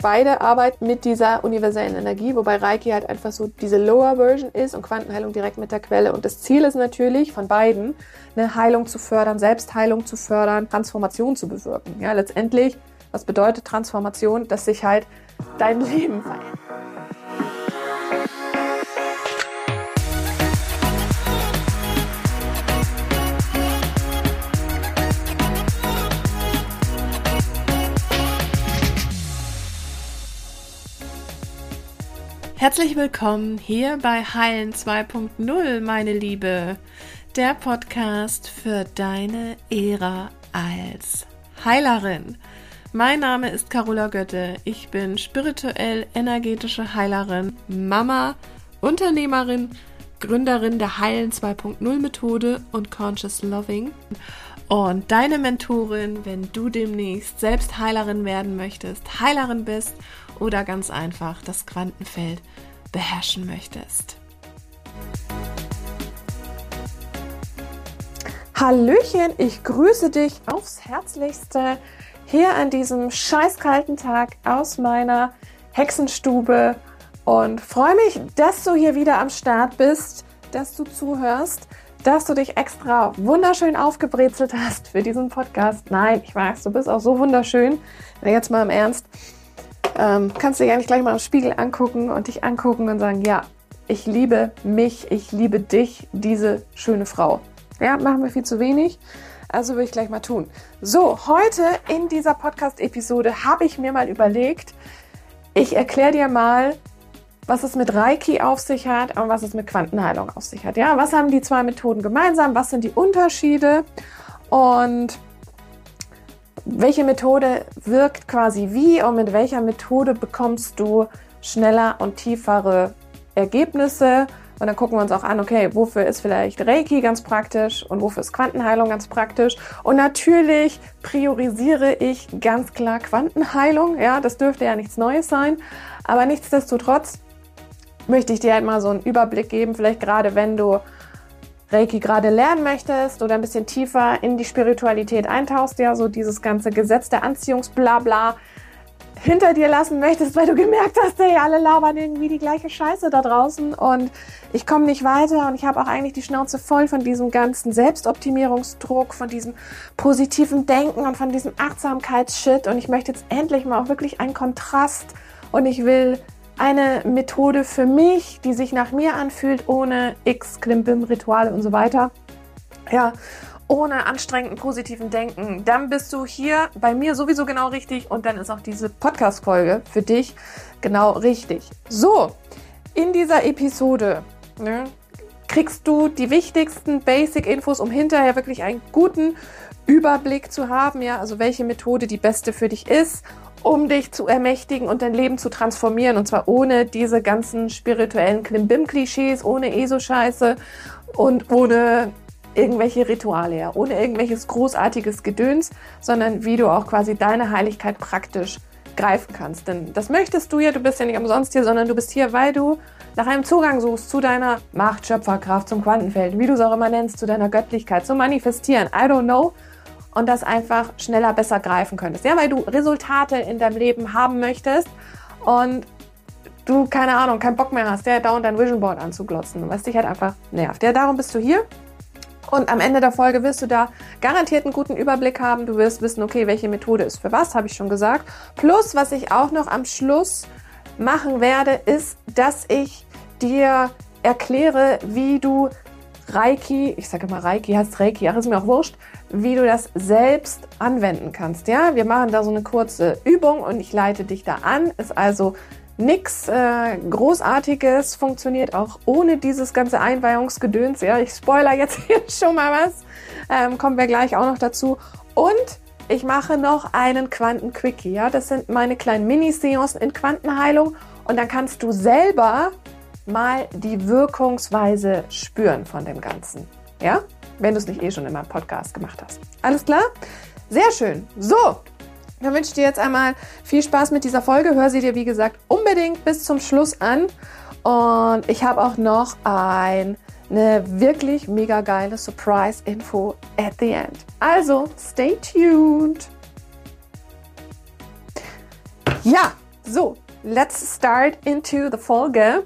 Beide arbeiten mit dieser universellen Energie, wobei Reiki halt einfach so diese Lower Version ist und Quantenheilung direkt mit der Quelle. Und das Ziel ist natürlich von beiden, eine Heilung zu fördern, Selbstheilung zu fördern, Transformation zu bewirken. Ja, letztendlich, was bedeutet Transformation? Dass sich halt dein Leben verändert. Herzlich willkommen hier bei Heilen 2.0, meine Liebe, der Podcast für deine Ära als Heilerin. Mein Name ist Carola Götte, ich bin spirituell-energetische Heilerin, Mama, Unternehmerin, Gründerin der Heilen 2.0 Methode und Conscious Loving und deine Mentorin, wenn du demnächst selbst Heilerin werden möchtest, Heilerin bist oder ganz einfach das Quantenfeld beherrschen möchtest. Hallöchen, ich grüße dich aufs Herzlichste hier an diesem scheißkalten Tag aus meiner Hexenstube und freue mich, dass du hier wieder am Start bist, dass du zuhörst, dass du dich extra wunderschön aufgebrezelt hast für diesen Podcast. Nein, ich weiß, du bist auch so wunderschön. Jetzt mal im Ernst. Kannst du dich eigentlich gleich mal im Spiegel angucken und dich angucken und sagen, ja, ich liebe mich, ich liebe dich, diese schöne Frau. Ja, machen wir viel zu wenig, also will ich gleich mal tun. So, heute in dieser Podcast-Episode habe ich mir mal überlegt, ich erkläre dir mal, was es mit Reiki auf sich hat und was es mit Quantenheilung auf sich hat. Ja, was haben die zwei Methoden gemeinsam, was sind die Unterschiede und welche Methode wirkt quasi wie und mit welcher Methode bekommst du schneller und tiefere Ergebnisse. Und dann gucken wir uns auch an, okay, wofür ist vielleicht Reiki ganz praktisch und wofür ist Quantenheilung ganz praktisch. Und natürlich priorisiere ich ganz klar Quantenheilung. Ja, das dürfte ja nichts Neues sein. Aber nichtsdestotrotz möchte ich dir halt mal so einen Überblick geben, vielleicht gerade wenn du Reiki gerade lernen möchtest oder ein bisschen tiefer in die Spiritualität eintauchst, ja, so dieses ganze Gesetz der Anziehungsblabla hinter dir lassen möchtest, weil du gemerkt hast, ey, alle labern irgendwie die gleiche Scheiße da draußen und ich komme nicht weiter und ich habe auch eigentlich die Schnauze voll von diesem ganzen Selbstoptimierungsdruck, von diesem positiven Denken und von diesem Achtsamkeitsshit und ich möchte jetzt endlich mal auch wirklich einen Kontrast und ich will eine Methode für mich, die sich nach mir anfühlt, ohne Klimbim, Rituale und so weiter. Ja, ohne anstrengenden positiven Denken. Dann bist du hier bei mir sowieso genau richtig und dann ist auch diese Podcast-Folge für dich genau richtig. So, in dieser Episode kriegst du die wichtigsten Basic-Infos, um hinterher wirklich einen guten Überblick zu haben, ja, also welche Methode die beste für dich ist, um dich zu ermächtigen und dein Leben zu transformieren. Und zwar ohne diese ganzen spirituellen Klimbim-Klischees, ohne ESO-Scheiße und ohne irgendwelche Rituale, ja, ohne irgendwelches großartiges Gedöns, sondern wie du auch quasi deine Heiligkeit praktisch greifen kannst. Denn das möchtest du ja, du bist ja nicht umsonst hier, sondern du bist hier, weil du nach einem Zugang suchst zu deiner Macht, Schöpferkraft, zum Quantenfeld, wie du es auch immer nennst, zu deiner Göttlichkeit, zum Manifestieren, I don't know. Und das einfach schneller, besser greifen könntest. Ja, weil du Resultate in deinem Leben haben möchtest und du, keine Ahnung, keinen Bock mehr hast, ja, dauernd dein Vision Board anzuglotzen, was dich halt einfach nervt. Ja, darum bist du hier. Und am Ende der Folge wirst du da garantiert einen guten Überblick haben. Du wirst wissen, okay, welche Methode ist für was, habe ich schon gesagt. Plus, was ich auch noch am Schluss machen werde, ist, dass ich dir erkläre, wie du Reiki, ich sage immer Reiki, heißt Reiki, ach, ist mir auch wurscht, wie du das selbst anwenden kannst. Ja, wir machen da so eine kurze Übung und ich leite dich da an. Ist also nichts Großartiges, funktioniert auch ohne dieses ganze Einweihungsgedöns. Ja, ich spoiler jetzt hier schon mal was. Kommen wir gleich auch noch dazu. Und ich mache noch einen Quanten-Quickie. Ja, das sind meine kleinen Mini-Seancen in Quantenheilung und dann kannst du selber mal die Wirkungsweise spüren von dem Ganzen. Ja? Wenn du es nicht schon in meinem Podcast gemacht hast. Alles klar? Sehr schön. So, dann wünsche ich dir jetzt einmal viel Spaß mit dieser Folge. Hör sie dir, wie gesagt, unbedingt bis zum Schluss an. Und ich habe auch noch eine wirklich mega geile Surprise-Info at the end. Also, stay tuned. Ja, So, let's start into the Folge.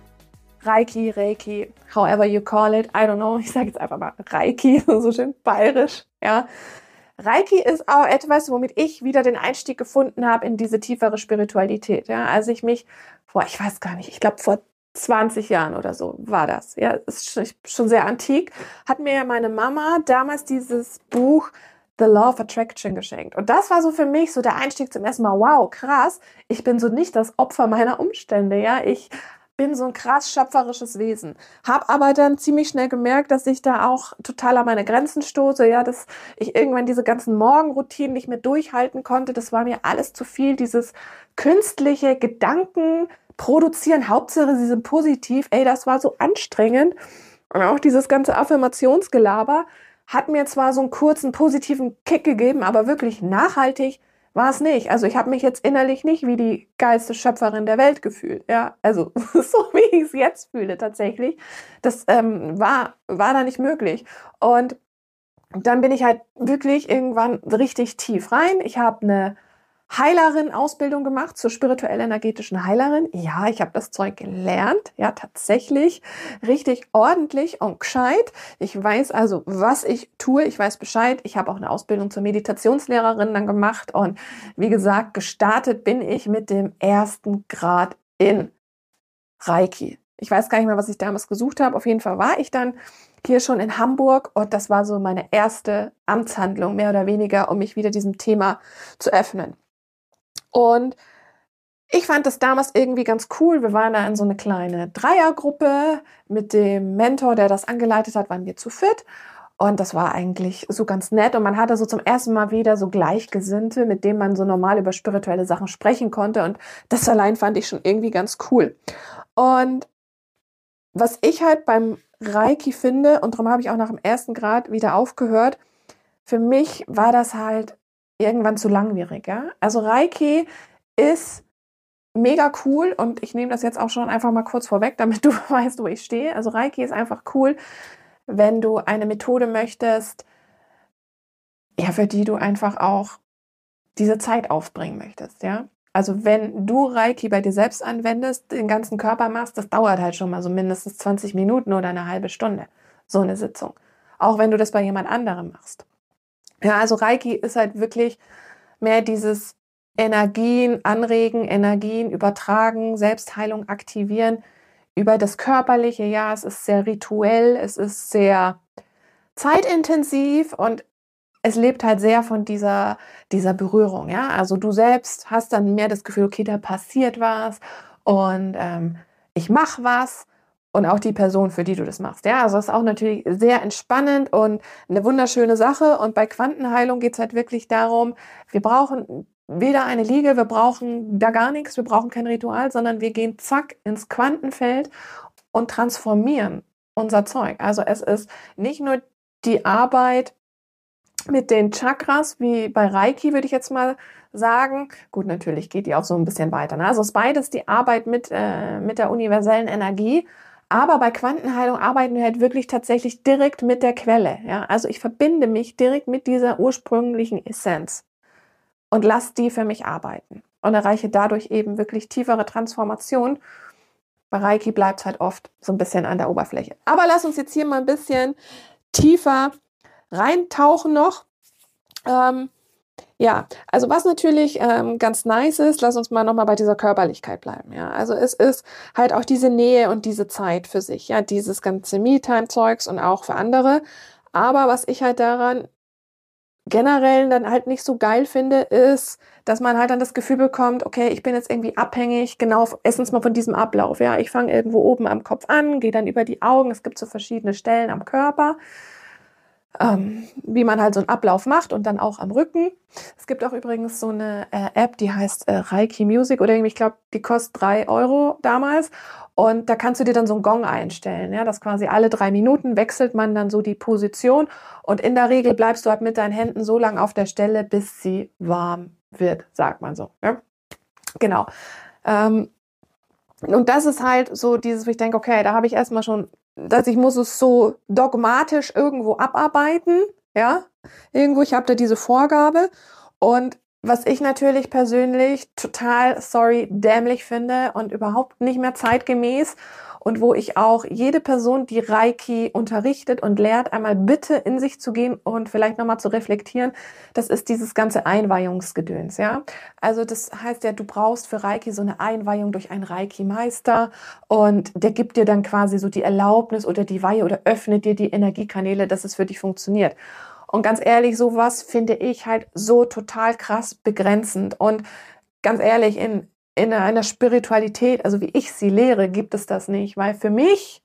Reiki, however you call it, I don't know, ich sage jetzt einfach mal Reiki, so schön bayerisch, ja. Reiki ist auch etwas, womit ich wieder den Einstieg gefunden habe in diese tiefere Spiritualität, ja. Als ich mich ich weiß gar nicht, ich glaube vor 20 Jahren oder so war das, ja, ist schon sehr antik, hat mir ja meine Mama damals dieses Buch The Law of Attraction geschenkt. Und das war so für mich so der Einstieg zum ersten Mal, wow, krass, ich bin so nicht das Opfer meiner Umstände, ja, ich bin so ein krass schöpferisches Wesen. Hab aber dann ziemlich schnell gemerkt, dass ich da auch total an meine Grenzen stoße, ja, dass ich irgendwann diese ganzen Morgenroutinen nicht mehr durchhalten konnte. Das war mir alles zu viel, dieses künstliche Gedanken produzieren, Hauptsache sie sind positiv, das war so anstrengend. Und auch dieses ganze Affirmationsgelaber hat mir zwar so einen kurzen positiven Kick gegeben, aber wirklich nachhaltig war es nicht. Also ich habe mich jetzt innerlich nicht wie die geilste Schöpferin der Welt gefühlt. Ja, also so wie ich es jetzt fühle tatsächlich. Das war da nicht möglich. Und dann bin ich halt wirklich irgendwann richtig tief rein. Ich habe eine Heilerin-Ausbildung gemacht zur spirituell-energetischen Heilerin. Ja, ich habe das Zeug gelernt. Ja, tatsächlich richtig ordentlich und gescheit. Ich weiß also, was ich tue. Ich weiß Bescheid. Ich habe auch eine Ausbildung zur Meditationslehrerin dann gemacht. Und wie gesagt, gestartet bin ich mit dem 1. Grad in Reiki. Ich weiß gar nicht mehr, was ich damals gesucht habe. Auf jeden Fall war ich dann hier schon in Hamburg und das war so meine erste Amtshandlung, mehr oder weniger, um mich wieder diesem Thema zu öffnen. Und ich fand das damals irgendwie ganz cool. Wir waren da in so eine kleine Dreiergruppe. Mit dem Mentor, der das angeleitet hat, waren wir zu viert. Und das war eigentlich so ganz nett. Und man hatte so zum ersten Mal wieder so Gleichgesinnte, mit denen man so normal über spirituelle Sachen sprechen konnte. Und das allein fand ich schon irgendwie ganz cool. Und was ich halt beim Reiki finde, und darum habe ich auch nach dem 1. Grad wieder aufgehört, für mich war das halt irgendwann zu langwierig. Ja? Also Reiki ist mega cool und ich nehme das jetzt auch schon einfach mal kurz vorweg, damit du weißt, wo ich stehe. Also Reiki ist einfach cool, wenn du eine Methode möchtest, ja, für die du einfach auch diese Zeit aufbringen möchtest. Ja? Also wenn du Reiki bei dir selbst anwendest, den ganzen Körper machst, das dauert halt schon mal so mindestens 20 Minuten oder eine halbe Stunde, so eine Sitzung. Auch wenn du das bei jemand anderem machst. Ja, also Reiki ist halt wirklich mehr dieses Energien anregen, Energien übertragen, Selbstheilung aktivieren über das Körperliche. Ja, es ist sehr rituell, es ist sehr zeitintensiv und es lebt halt sehr von dieser Berührung. Ja, also du selbst hast dann mehr das Gefühl, okay, da passiert was und ich mache was. Und auch die Person, für die du das machst. Ja, also das ist auch natürlich sehr entspannend und eine wunderschöne Sache. Und bei Quantenheilung geht es halt wirklich darum, wir brauchen weder eine Liege, wir brauchen da gar nichts, wir brauchen kein Ritual, sondern wir gehen zack ins Quantenfeld und transformieren unser Zeug. Also es ist nicht nur die Arbeit mit den Chakras, wie bei Reiki, würde ich jetzt mal sagen. Gut, natürlich geht die auch so ein bisschen weiter. Ne? Also es ist beides die Arbeit mit der universellen Energie. Aber bei Quantenheilung arbeiten wir halt wirklich tatsächlich direkt mit der Quelle. Ja? Also ich verbinde mich direkt mit dieser ursprünglichen Essenz und lasse die für mich arbeiten und erreiche dadurch eben wirklich tiefere Transformation. Bei Reiki bleibt es halt oft so ein bisschen an der Oberfläche. Aber lass uns jetzt hier mal ein bisschen tiefer reintauchen noch. Ja, also was natürlich ganz nice ist, lass uns mal nochmal bei dieser Körperlichkeit bleiben. Ja, also es ist halt auch diese Nähe und diese Zeit für sich, ja, dieses ganze Me-Time-Zeugs und auch für andere. Aber was ich halt daran generell dann halt nicht so geil finde, ist, dass man halt dann das Gefühl bekommt, okay, ich bin jetzt irgendwie abhängig, genau, erstens mal von diesem Ablauf. Ja, ich fange irgendwo oben am Kopf an, gehe dann über die Augen. Es gibt so verschiedene Stellen am Körper. Wie man halt so einen Ablauf macht und dann auch am Rücken. Es gibt auch übrigens so eine App, die heißt Reiki Music oder irgendwie, ich glaube, die kostet 3 Euro damals und da kannst du dir dann so einen Gong einstellen, ja, dass quasi alle 3 Minuten wechselt man dann so die Position und in der Regel bleibst du halt mit deinen Händen so lange auf der Stelle, bis sie warm wird, sagt man so. Ja? Genau. Und das ist halt so dieses, wo ich denke, okay, da habe ich erstmal schon, dass ich muss es so dogmatisch irgendwo abarbeiten, ja, irgendwo, ich habe da diese Vorgabe und was ich natürlich persönlich total, dämlich finde und überhaupt nicht mehr zeitgemäß und wo ich auch jede Person, die Reiki unterrichtet und lehrt, einmal bitte in sich zu gehen und vielleicht nochmal zu reflektieren, das ist dieses ganze Einweihungsgedöns, ja. Also das heißt ja, du brauchst für Reiki so eine Einweihung durch einen Reiki-Meister und der gibt dir dann quasi so die Erlaubnis oder die Weihe oder öffnet dir die Energiekanäle, dass es für dich funktioniert. Und ganz ehrlich, sowas finde ich halt so total krass begrenzend. Und ganz ehrlich, in einer Spiritualität, also wie ich sie lehre, gibt es das nicht. Weil für mich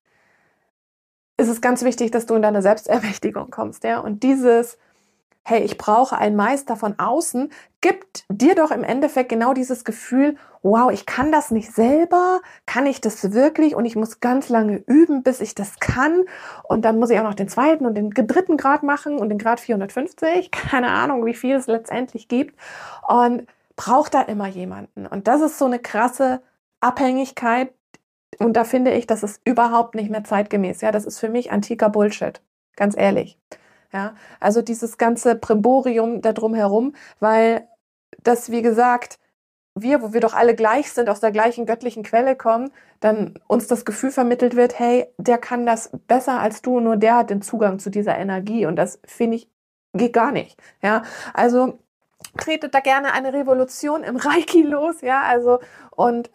ist es ganz wichtig, dass du in deine Selbstermächtigung kommst. Ja? Und dieses, hey, ich brauche einen Meister von außen, gibt dir doch im Endeffekt genau dieses Gefühl, wow, ich kann das nicht selber, kann ich das wirklich? Und ich muss ganz lange üben, bis ich das kann. Und dann muss ich auch noch den zweiten und den dritten Grad machen und den Grad 450. Keine Ahnung, wie viel es letztendlich gibt. Und braucht da immer jemanden. Und das ist so eine krasse Abhängigkeit. Und da finde ich, das ist überhaupt nicht mehr zeitgemäß. Ja, das ist für mich antiker Bullshit. Ganz ehrlich. Ja, also dieses ganze Brimborium da drumherum, weil das, wie gesagt, wo wir doch alle gleich sind, aus der gleichen göttlichen Quelle kommen, dann uns das Gefühl vermittelt wird, hey, der kann das besser als du, nur der hat den Zugang zu dieser Energie. Und das, finde ich, geht gar nicht. Ja, also tretet da gerne eine Revolution im Reiki los, ja, also und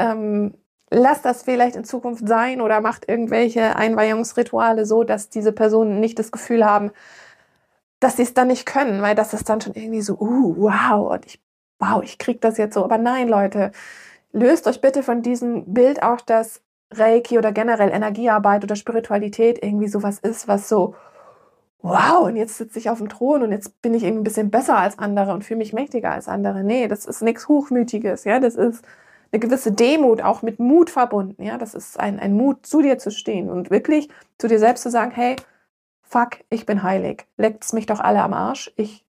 lasst das vielleicht in Zukunft sein oder macht irgendwelche Einweihungsrituale so, dass diese Personen nicht das Gefühl haben, dass sie es dann nicht können, weil das ist dann schon irgendwie so, wow, und ich krieg das jetzt so. Aber nein, Leute, löst euch bitte von diesem Bild auch, dass Reiki oder generell Energiearbeit oder Spiritualität irgendwie sowas ist, was so, wow, und jetzt sitze ich auf dem Thron und jetzt bin ich irgendwie ein bisschen besser als andere und fühle mich mächtiger als andere. Nee, das ist nichts Hochmütiges, ja, das ist eine gewisse Demut, auch mit Mut verbunden, ja, das ist ein Mut, zu dir zu stehen und wirklich zu dir selbst zu sagen, hey, fuck, ich bin heilig, leckt's mich doch alle am Arsch, ich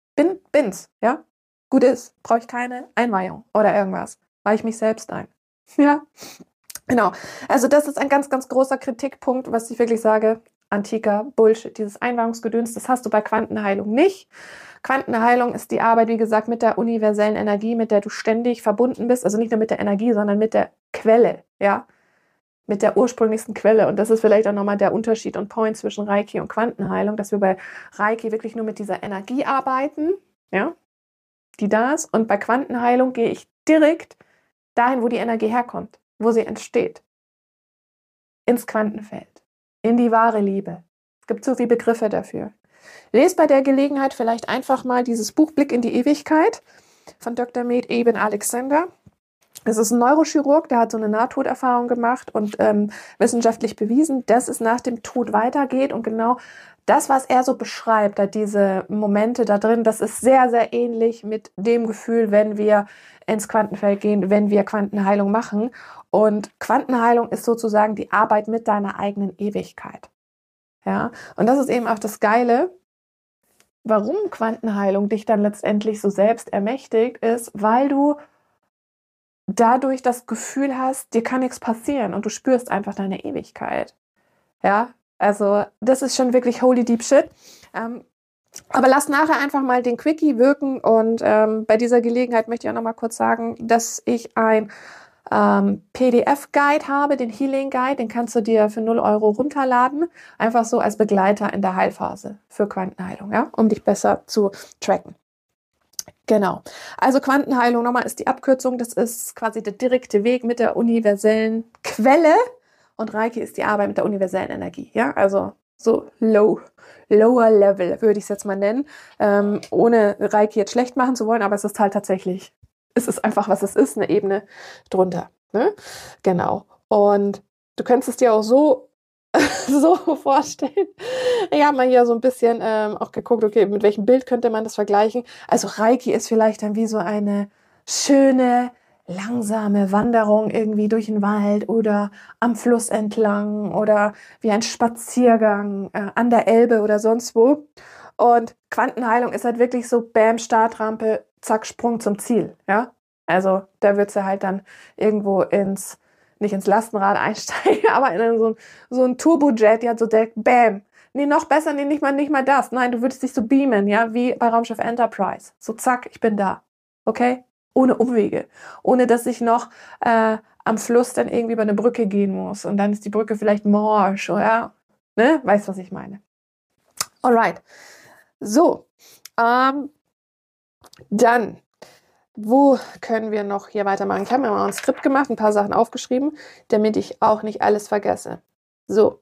bin's, ja, gut ist, brauche ich keine Einweihung oder irgendwas, weihe ich mich selbst ein, ja, genau, also das ist ein ganz, ganz großer Kritikpunkt, was ich wirklich sage, antiker Bullshit, dieses Einweihungsgedöns, das hast du bei Quantenheilung nicht. Quantenheilung ist die Arbeit, wie gesagt, mit der universellen Energie, mit der du ständig verbunden bist, also nicht nur mit der Energie, sondern mit der Quelle, ja, mit der ursprünglichsten Quelle. Und das ist vielleicht auch nochmal der Unterschied und Point zwischen Reiki und Quantenheilung, dass wir bei Reiki wirklich nur mit dieser Energie arbeiten, ja, die da ist. Und bei Quantenheilung gehe ich direkt dahin, wo die Energie herkommt, wo sie entsteht, ins Quantenfeld. In die wahre Liebe. Es gibt so viele Begriffe dafür. Lest bei der Gelegenheit vielleicht einfach mal dieses Buch Blick in die Ewigkeit von Dr. Med Eben Alexander. Es ist ein Neurochirurg, der hat so eine Nahtoderfahrung gemacht und wissenschaftlich bewiesen, dass es nach dem Tod weitergeht. Und genau das, was er so beschreibt, da diese Momente da drin, das ist sehr, sehr ähnlich mit dem Gefühl, wenn wir ins Quantenfeld gehen, wenn wir Quantenheilung machen. Und Quantenheilung ist sozusagen die Arbeit mit deiner eigenen Ewigkeit. Ja, und das ist eben auch das Geile, warum Quantenheilung dich dann letztendlich so selbst ermächtigt, ist, weil du dadurch das Gefühl hast, dir kann nichts passieren und du spürst einfach deine Ewigkeit. Ja, also das ist schon wirklich holy deep shit. Aber lass nachher einfach mal den Quickie wirken und bei dieser Gelegenheit möchte ich auch noch mal kurz sagen, dass ich ein PDF-Guide habe, den Healing Guide, den kannst du dir für 0 Euro runterladen, einfach so als Begleiter in der Heilphase für Quantenheilung, ja, um dich besser zu tracken. Genau, also Quantenheilung nochmal ist die Abkürzung, das ist quasi der direkte Weg mit der universellen Quelle und Reiki ist die Arbeit mit der universellen Energie, ja, also so lower level würde ich es jetzt mal nennen, ohne Reiki jetzt schlecht machen zu wollen, aber es ist halt tatsächlich, es ist einfach, was es ist, eine Ebene drunter. Ne? Genau. Und du könntest es dir auch so vorstellen. Ich habe mal hier so ein bisschen auch geguckt, okay, mit welchem Bild könnte man das vergleichen. Also Reiki ist vielleicht dann wie so eine schöne, langsame Wanderung irgendwie durch den Wald oder am Fluss entlang oder wie ein Spaziergang an der Elbe oder sonst wo. Und Quantenheilung ist halt wirklich so, bam, Startrampe, zack, Sprung zum Ziel, ja. Also da wird sie halt dann irgendwo nicht ins Lastenrad einsteigen, aber in so ein Turbojet, ja, so der, bam. Nee, noch besser, nee, nicht mal das. Nein, du würdest dich so beamen, ja, wie bei Raumschiff Enterprise. So zack, ich bin da. okay? Ohne Umwege. Ohne, dass ich noch am Fluss dann irgendwie über eine Brücke gehen muss. Und dann ist die Brücke vielleicht morsch, oder? Ne? Weißt, was ich meine? Alright. So. Dann, wo können wir noch hier weitermachen? Ich habe mir mal ein Skript gemacht, ein paar Sachen aufgeschrieben, damit ich auch nicht alles vergesse. So.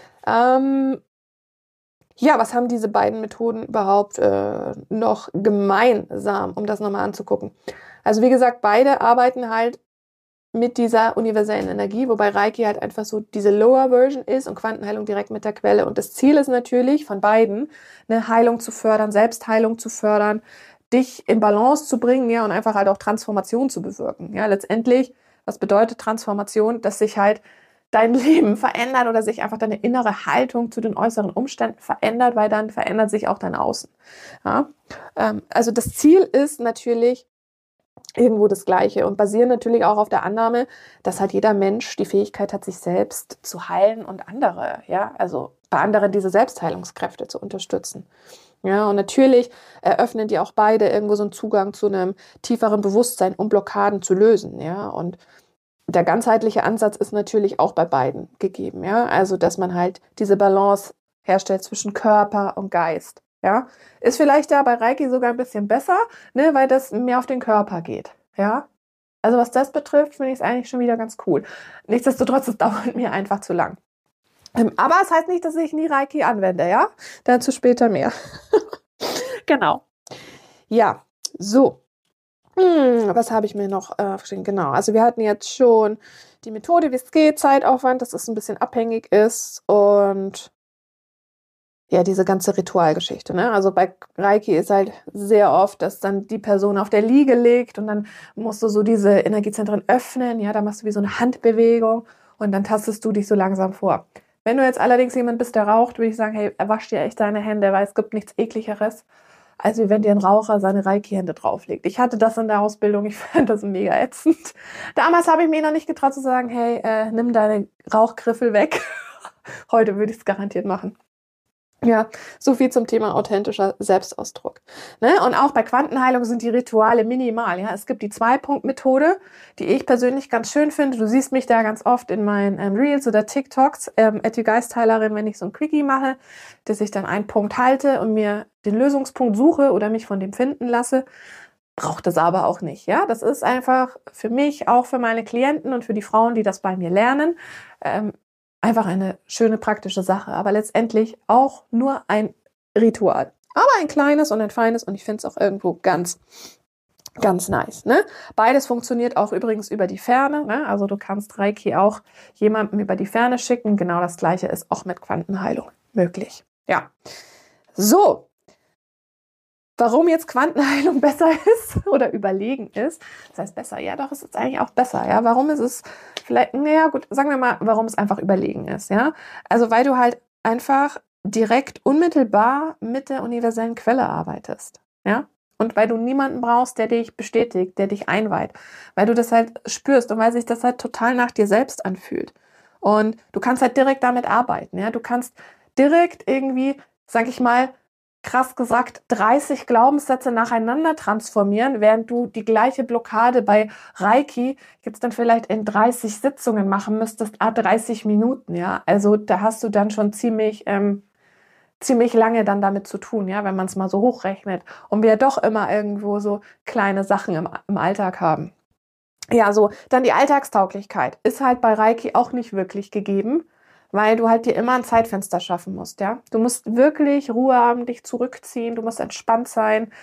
Ja, was haben diese beiden Methoden überhaupt noch gemeinsam, um das nochmal anzugucken? Also wie gesagt, beide arbeiten halt mit dieser universellen Energie, wobei Reiki halt einfach so diese Lower Version ist und Quantenheilung direkt mit der Quelle. Und das Ziel ist natürlich von beiden, eine Heilung zu fördern, Selbstheilung zu fördern, dich in Balance zu bringen, ja, und einfach halt auch Transformation zu bewirken. Ja, letztendlich, was bedeutet Transformation? Dass sich halt dein Leben verändert oder sich einfach deine innere Haltung zu den äußeren Umständen verändert, weil dann verändert sich auch dein Außen. Ja? Also das Ziel ist natürlich irgendwo das Gleiche und basieren natürlich auch auf der Annahme, dass halt jeder Mensch die Fähigkeit hat, sich selbst zu heilen und andere, ja, also bei anderen diese Selbstheilungskräfte zu unterstützen. Ja, und natürlich eröffnen die auch beide irgendwo so einen Zugang zu einem tieferen Bewusstsein, um Blockaden zu lösen, ja, und der ganzheitliche Ansatz ist natürlich auch bei beiden gegeben, ja, also dass man halt diese Balance herstellt zwischen Körper und Geist. Ja, ist vielleicht ja bei Reiki sogar ein bisschen besser, ne, weil das mehr auf den Körper geht. Ja, also was das betrifft, finde ich es eigentlich schon wieder ganz cool. Nichtsdestotrotz, es dauert mir einfach zu lang. Aber es heißt nicht, dass ich nie Reiki anwende, ja? Dazu später mehr. Genau. Ja, so. Was habe ich mir noch geschrieben? Genau, also wir hatten jetzt schon die Methode, wie es geht, Zeitaufwand, dass es ein bisschen abhängig ist und ja, diese ganze Ritualgeschichte, ne? Also bei Reiki ist halt sehr oft, dass dann die Person auf der Liege liegt und dann musst du so diese Energiezentren öffnen, ja, da machst du wie so eine Handbewegung und dann tastest du dich so langsam vor. Wenn du jetzt allerdings jemand bist, der raucht, würde ich sagen, hey, wasch dir echt deine Hände, weil es gibt nichts Ekligeres, als wenn dir ein Raucher seine Reiki-Hände drauflegt. Ich hatte das in der Ausbildung, ich fand das mega ätzend. Damals habe ich mir noch nicht getraut zu sagen, hey, nimm deine Rauchgriffel weg. Heute würde ich es garantiert machen. Ja, so viel zum Thema authentischer Selbstausdruck. Ne? Und auch bei Quantenheilung sind die Rituale minimal. Ja? Es gibt die 2-Punkt-Methode, die ich persönlich ganz schön finde. Du siehst mich da ganz oft in meinen Reels oder TikToks, Geistheilerin, wenn ich so ein Quickie mache, dass ich dann einen Punkt halte und mir den Lösungspunkt suche oder mich von dem finden lasse. Braucht es aber auch nicht. Ja, das ist einfach für mich, auch für meine Klienten und für die Frauen, die das bei mir lernen, einfach eine schöne, praktische Sache, aber letztendlich auch nur ein Ritual. Aber ein kleines und ein feines und ich finde es auch irgendwo ganz, ganz nice. Ne? Beides funktioniert auch übrigens über die Ferne. Ne? Also du kannst Reiki auch jemandem über die Ferne schicken. Genau das Gleiche ist auch mit Quantenheilung möglich. Ja, so. Warum jetzt Quantenheilung besser ist oder überlegen ist, das heißt besser, ja doch, es ist eigentlich auch besser, ja, warum ist es vielleicht, naja gut, sagen wir mal, warum es einfach überlegen ist, ja, also weil du halt einfach direkt unmittelbar mit der universellen Quelle arbeitest, ja, und weil du niemanden brauchst, der dich bestätigt, der dich einweiht, weil du das halt spürst und weil sich das halt total nach dir selbst anfühlt und du kannst halt direkt damit arbeiten, ja, du kannst direkt irgendwie, sag ich mal, krass gesagt, 30 Glaubenssätze nacheinander transformieren, während du die gleiche Blockade bei Reiki jetzt dann vielleicht in 30 Sitzungen machen müsstest, 30 Minuten, ja. Also da hast du dann schon ziemlich lange dann damit zu tun, ja, wenn man es mal so hochrechnet. Und wir doch immer irgendwo so kleine Sachen im Alltag haben. Ja, so, dann die Alltagstauglichkeit ist halt bei Reiki auch nicht wirklich gegeben, weil du halt dir immer ein Zeitfenster schaffen musst, ja. Du musst wirklich Ruhe haben, dich zurückziehen, du musst entspannt sein,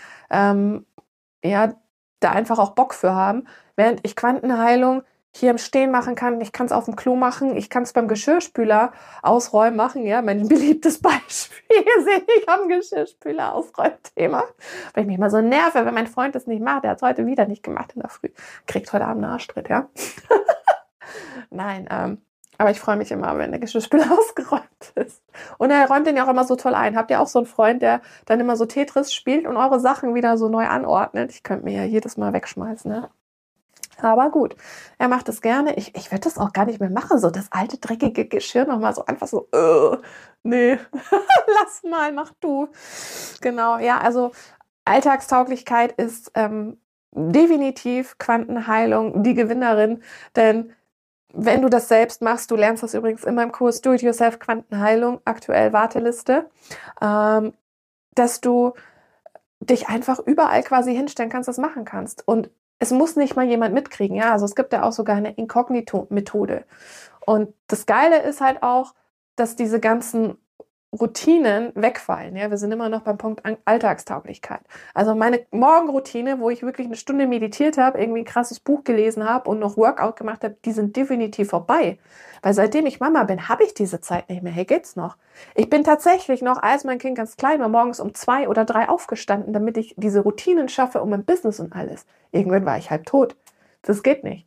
ja, da einfach auch Bock für haben. Während ich Quantenheilung hier im Stehen machen kann, ich kann es auf dem Klo machen, ich kann es beim Geschirrspüler ausräumen machen, ja, mein beliebtes Beispiel sehe ich am Geschirrspüler ausräumthema, weil ich mich mal so nerve, wenn mein Freund das nicht macht, der hat es heute wieder nicht gemacht in der Früh, kriegt heute Abend einen Arschtritt, ja. Nein, aber ich freue mich immer, wenn der Geschirrspüler ausgeräumt ist. Und er räumt den ja auch immer so toll ein. Habt ihr auch so einen Freund, der dann immer so Tetris spielt und eure Sachen wieder so neu anordnet? Ich könnte mir ja jedes Mal wegschmeißen, ne? Aber gut, er macht es gerne. Ich werde das auch gar nicht mehr machen, so das alte, dreckige Geschirr nochmal so einfach so, nee, lass mal, mach du. Genau, ja, also Alltagstauglichkeit ist definitiv Quantenheilung die Gewinnerin, denn wenn du das selbst machst, du lernst das übrigens in meinem Kurs Do-it-yourself Quantenheilung, aktuell Warteliste, dass du dich einfach überall quasi hinstellen kannst, das machen kannst. Und es muss nicht mal jemand mitkriegen, ja. Also es gibt ja auch sogar eine Inkognito-Methode. Und das Geile ist halt auch, dass diese ganzen Routinen wegfallen. Ja, wir sind immer noch beim Punkt Alltagstauglichkeit. Also meine Morgenroutine, wo ich wirklich eine Stunde meditiert habe, irgendwie ein krasses Buch gelesen habe und noch Workout gemacht habe, die sind definitiv vorbei. Weil seitdem ich Mama bin, habe ich diese Zeit nicht mehr. Hey, geht's noch? Ich bin tatsächlich noch, als mein Kind ganz klein war, morgens um 2 oder 3 aufgestanden, damit ich diese Routinen schaffe um mein Business und alles. Irgendwann war ich halb tot. Das geht nicht.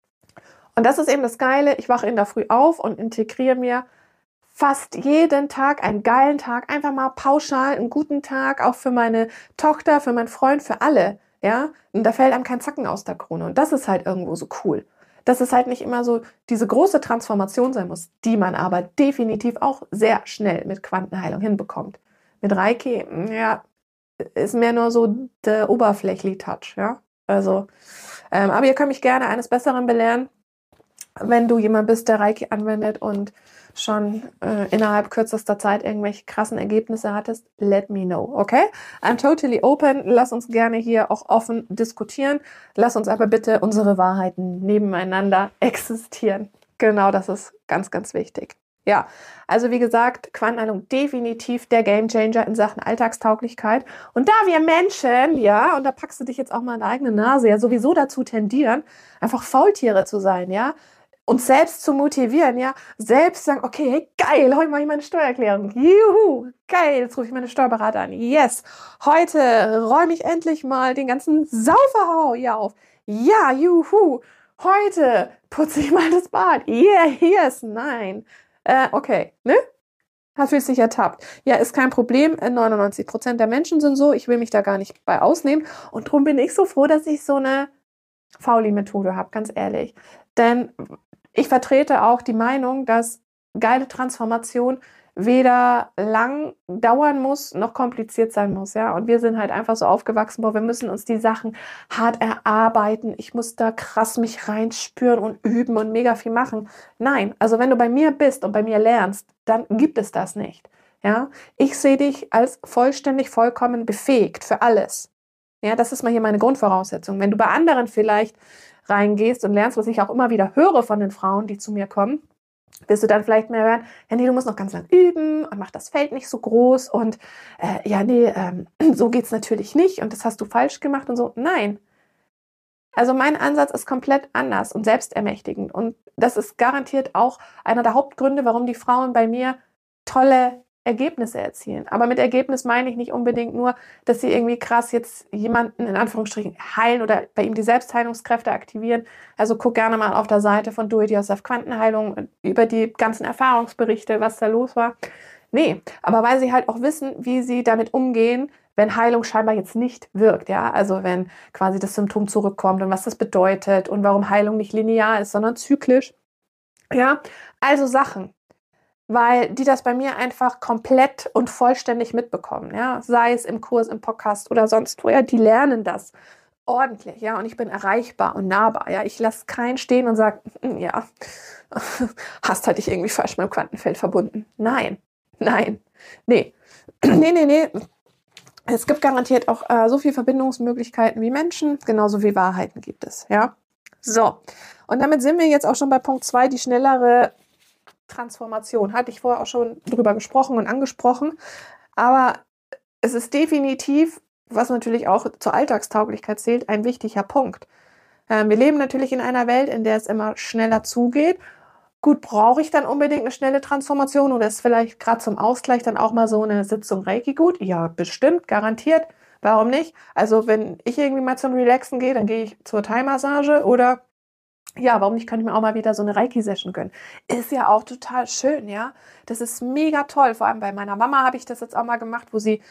Und das ist eben das Geile. Ich wache in der Früh auf und integriere mir fast jeden Tag einen geilen Tag, einfach mal pauschal einen guten Tag, auch für meine Tochter, für meinen Freund, für alle, ja, und da fällt einem kein Zacken aus der Krone und das ist halt irgendwo so cool, dass es halt nicht immer so diese große Transformation sein muss, die man aber definitiv auch sehr schnell mit Quantenheilung hinbekommt. Mit Reiki, ja, ist mehr nur so der oberflächliche Touch, ja, also, aber ihr könnt mich gerne eines Besseren belehren, wenn du jemand bist, der Reiki anwendet und schon innerhalb kürzester Zeit irgendwelche krassen Ergebnisse hattest, let me know, okay? I'm totally open. Lass uns gerne hier auch offen diskutieren. Lass uns aber bitte unsere Wahrheiten nebeneinander existieren. Genau, das ist ganz, ganz wichtig. Ja, also wie gesagt, Quantenheilung definitiv der Gamechanger in Sachen Alltagstauglichkeit. Und da wir Menschen, ja, und da packst du dich jetzt auch mal in der eigenen Nase, ja, sowieso dazu tendieren, einfach Faultiere zu sein, ja, uns selbst zu motivieren, ja, selbst sagen, okay, hey, geil, heute mache ich meine Steuererklärung, juhu, geil, jetzt rufe ich meine Steuerberater an, yes, heute räume ich endlich mal den ganzen Sauferhau hier auf, ja, juhu, heute putze ich mal das Bad, yeah, yes, nein, okay, ne? Hast du dich ertappt? Ja, ist kein Problem, 99% der Menschen sind so, ich will mich da gar nicht bei ausnehmen und darum bin ich so froh, dass ich so eine Fauli-Methode habe, ganz ehrlich, denn ich vertrete auch die Meinung, dass geile Transformation weder lang dauern muss, noch kompliziert sein muss, ja. Und wir sind halt einfach so aufgewachsen, boah, wir müssen uns die Sachen hart erarbeiten. Ich muss da krass mich reinspüren und üben und mega viel machen. Nein, also wenn du bei mir bist und bei mir lernst, dann gibt es das nicht, ja. Ich sehe dich als vollständig, vollkommen befähigt für alles. Ja, das ist mal hier meine Grundvoraussetzung. Wenn du bei anderen vielleicht reingehst und lernst, was ich auch immer wieder höre von den Frauen, die zu mir kommen, wirst du dann vielleicht mehr hören, ja, nee, du musst noch ganz lang üben und mach das Feld nicht so groß und ja, nee, so geht's natürlich nicht und das hast du falsch gemacht und so. Nein. Also mein Ansatz ist komplett anders und selbstermächtigend und das ist garantiert auch einer der Hauptgründe, warum die Frauen bei mir tolle Ergebnisse erzielen. Aber mit Ergebnis meine ich nicht unbedingt nur, dass sie irgendwie krass jetzt jemanden in Anführungsstrichen heilen oder bei ihm die Selbstheilungskräfte aktivieren. Also guck gerne mal auf der Seite von Do-it-yourself Quantenheilung über die ganzen Erfahrungsberichte, was da los war. Nee, aber weil sie halt auch wissen, wie sie damit umgehen, wenn Heilung scheinbar jetzt nicht wirkt, ja, also wenn quasi das Symptom zurückkommt und was das bedeutet und warum Heilung nicht linear ist, sondern zyklisch. Ja, also Sachen, weil die das bei mir einfach komplett und vollständig mitbekommen, ja, sei es im Kurs, im Podcast oder sonst wo, ja, die lernen das ordentlich, ja, und ich bin erreichbar und nahbar, ja, ich lasse keinen stehen und sage, ja, hast halt dich irgendwie falsch mit dem Quantenfeld verbunden. Nein, nee, nee. Es gibt garantiert auch so viele Verbindungsmöglichkeiten wie Menschen, genauso wie Wahrheiten gibt es, ja. So, und damit sind wir jetzt auch schon bei Punkt 2, die schnellere Transformation. Hatte ich vorher auch schon drüber gesprochen und angesprochen, aber es ist definitiv, was natürlich auch zur Alltagstauglichkeit zählt, ein wichtiger Punkt. Wir leben natürlich in einer Welt, in der es immer schneller zugeht. Gut, brauche ich dann unbedingt eine schnelle Transformation oder ist vielleicht gerade zum Ausgleich dann auch mal so eine Sitzung Reiki gut? Ja, bestimmt, garantiert. Warum nicht? Also wenn ich irgendwie mal zum Relaxen gehe, dann gehe ich zur Thai-Massage oder ja, warum nicht, könnte ich mir auch mal wieder so eine Reiki-Session gönnen. Ist ja auch total schön, ja. Das ist mega toll. Vor allem bei meiner Mama habe ich das jetzt auch mal gemacht, wo sie,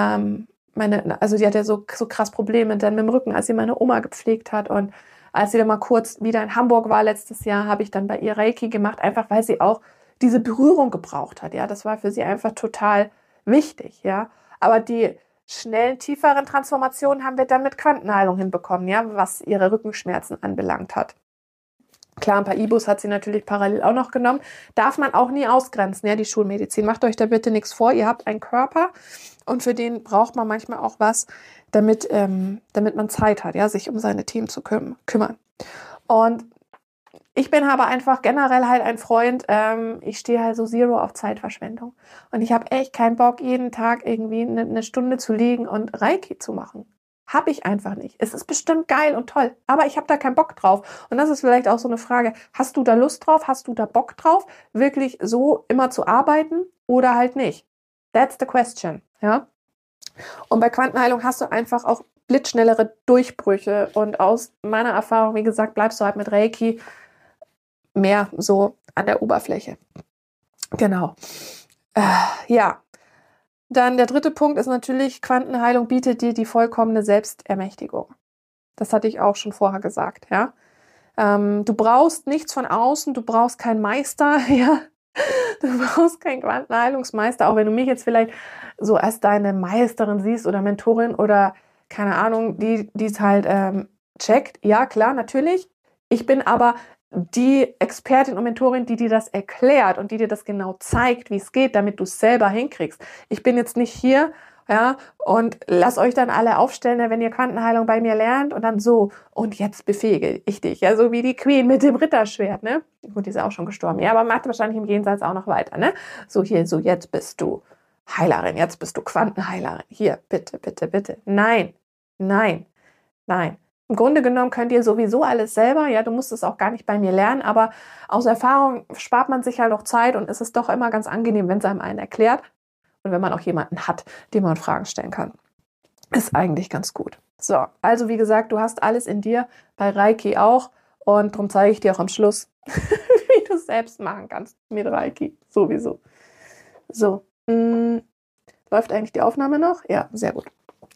also die hat ja so krass Probleme dann mit dem Rücken, als sie meine Oma gepflegt hat. Und als sie dann mal kurz wieder in Hamburg war letztes Jahr, habe ich dann bei ihr Reiki gemacht, einfach weil sie auch diese Berührung gebraucht hat, ja. Das war für sie einfach total wichtig, ja. Aber die schnellen, tieferen Transformationen haben wir dann mit Quantenheilung hinbekommen, ja, was ihre Rückenschmerzen anbelangt hat. Klar, ein paar Ibus hat sie natürlich parallel auch noch genommen. Darf man auch nie ausgrenzen, ja, die Schulmedizin. Macht euch da bitte nichts vor. Ihr habt einen Körper und für den braucht man manchmal auch was, damit man Zeit hat, ja, sich um seine Themen zu kümmern. Und ich bin aber einfach generell halt ein Freund, ich stehe halt so zero auf Zeitverschwendung. Und ich habe echt keinen Bock, jeden Tag irgendwie eine Stunde zu liegen und Reiki zu machen. Habe ich einfach nicht. Es ist bestimmt geil und toll, aber ich habe da keinen Bock drauf. Und das ist vielleicht auch so eine Frage, hast du da Lust drauf? Hast du da Bock drauf, wirklich so immer zu arbeiten oder halt nicht? That's the question, ja? Und bei Quantenheilung hast du einfach auch blitzschnellere Durchbrüche. Und aus meiner Erfahrung, wie gesagt, bleibst du halt mit Reiki mehr so an der Oberfläche. Genau. Ja. Dann der dritte Punkt ist natürlich, Quantenheilung bietet dir die vollkommene Selbstermächtigung. Das hatte ich auch schon vorher gesagt, ja. Du brauchst nichts von außen, du brauchst keinen Meister, ja. Du brauchst keinen Quantenheilungsmeister, auch wenn du mich jetzt vielleicht so als deine Meisterin siehst oder Mentorin oder keine Ahnung, die es halt checkt. Ja, klar, natürlich. Ich bin aber die Expertin und Mentorin, die dir das erklärt und die dir das genau zeigt, wie es geht, damit du es selber hinkriegst. Ich bin jetzt nicht hier, ja, und lasst euch dann alle aufstellen, wenn ihr Quantenheilung bei mir lernt und dann so, und jetzt befähige ich dich, ja, so wie die Queen mit dem Ritterschwert, ne? Gut, die ist auch schon gestorben, ja, aber macht wahrscheinlich im Jenseits auch noch weiter, ne? So hier, so jetzt bist du Heilerin, jetzt bist du Quantenheilerin, hier, bitte, bitte, bitte. Nein, nein, nein. Im Grunde genommen könnt ihr sowieso alles selber, ja, du musst es auch gar nicht bei mir lernen, aber aus Erfahrung spart man sich halt auch Zeit und es ist doch immer ganz angenehm, wenn es einem einen erklärt und wenn man auch jemanden hat, dem man Fragen stellen kann. Ist eigentlich ganz gut. So, also wie gesagt, du hast alles in dir, bei Reiki auch und darum zeige ich dir auch am Schluss, wie du es selbst machen kannst mit Reiki, sowieso. So, läuft eigentlich die Aufnahme noch? Ja, sehr gut.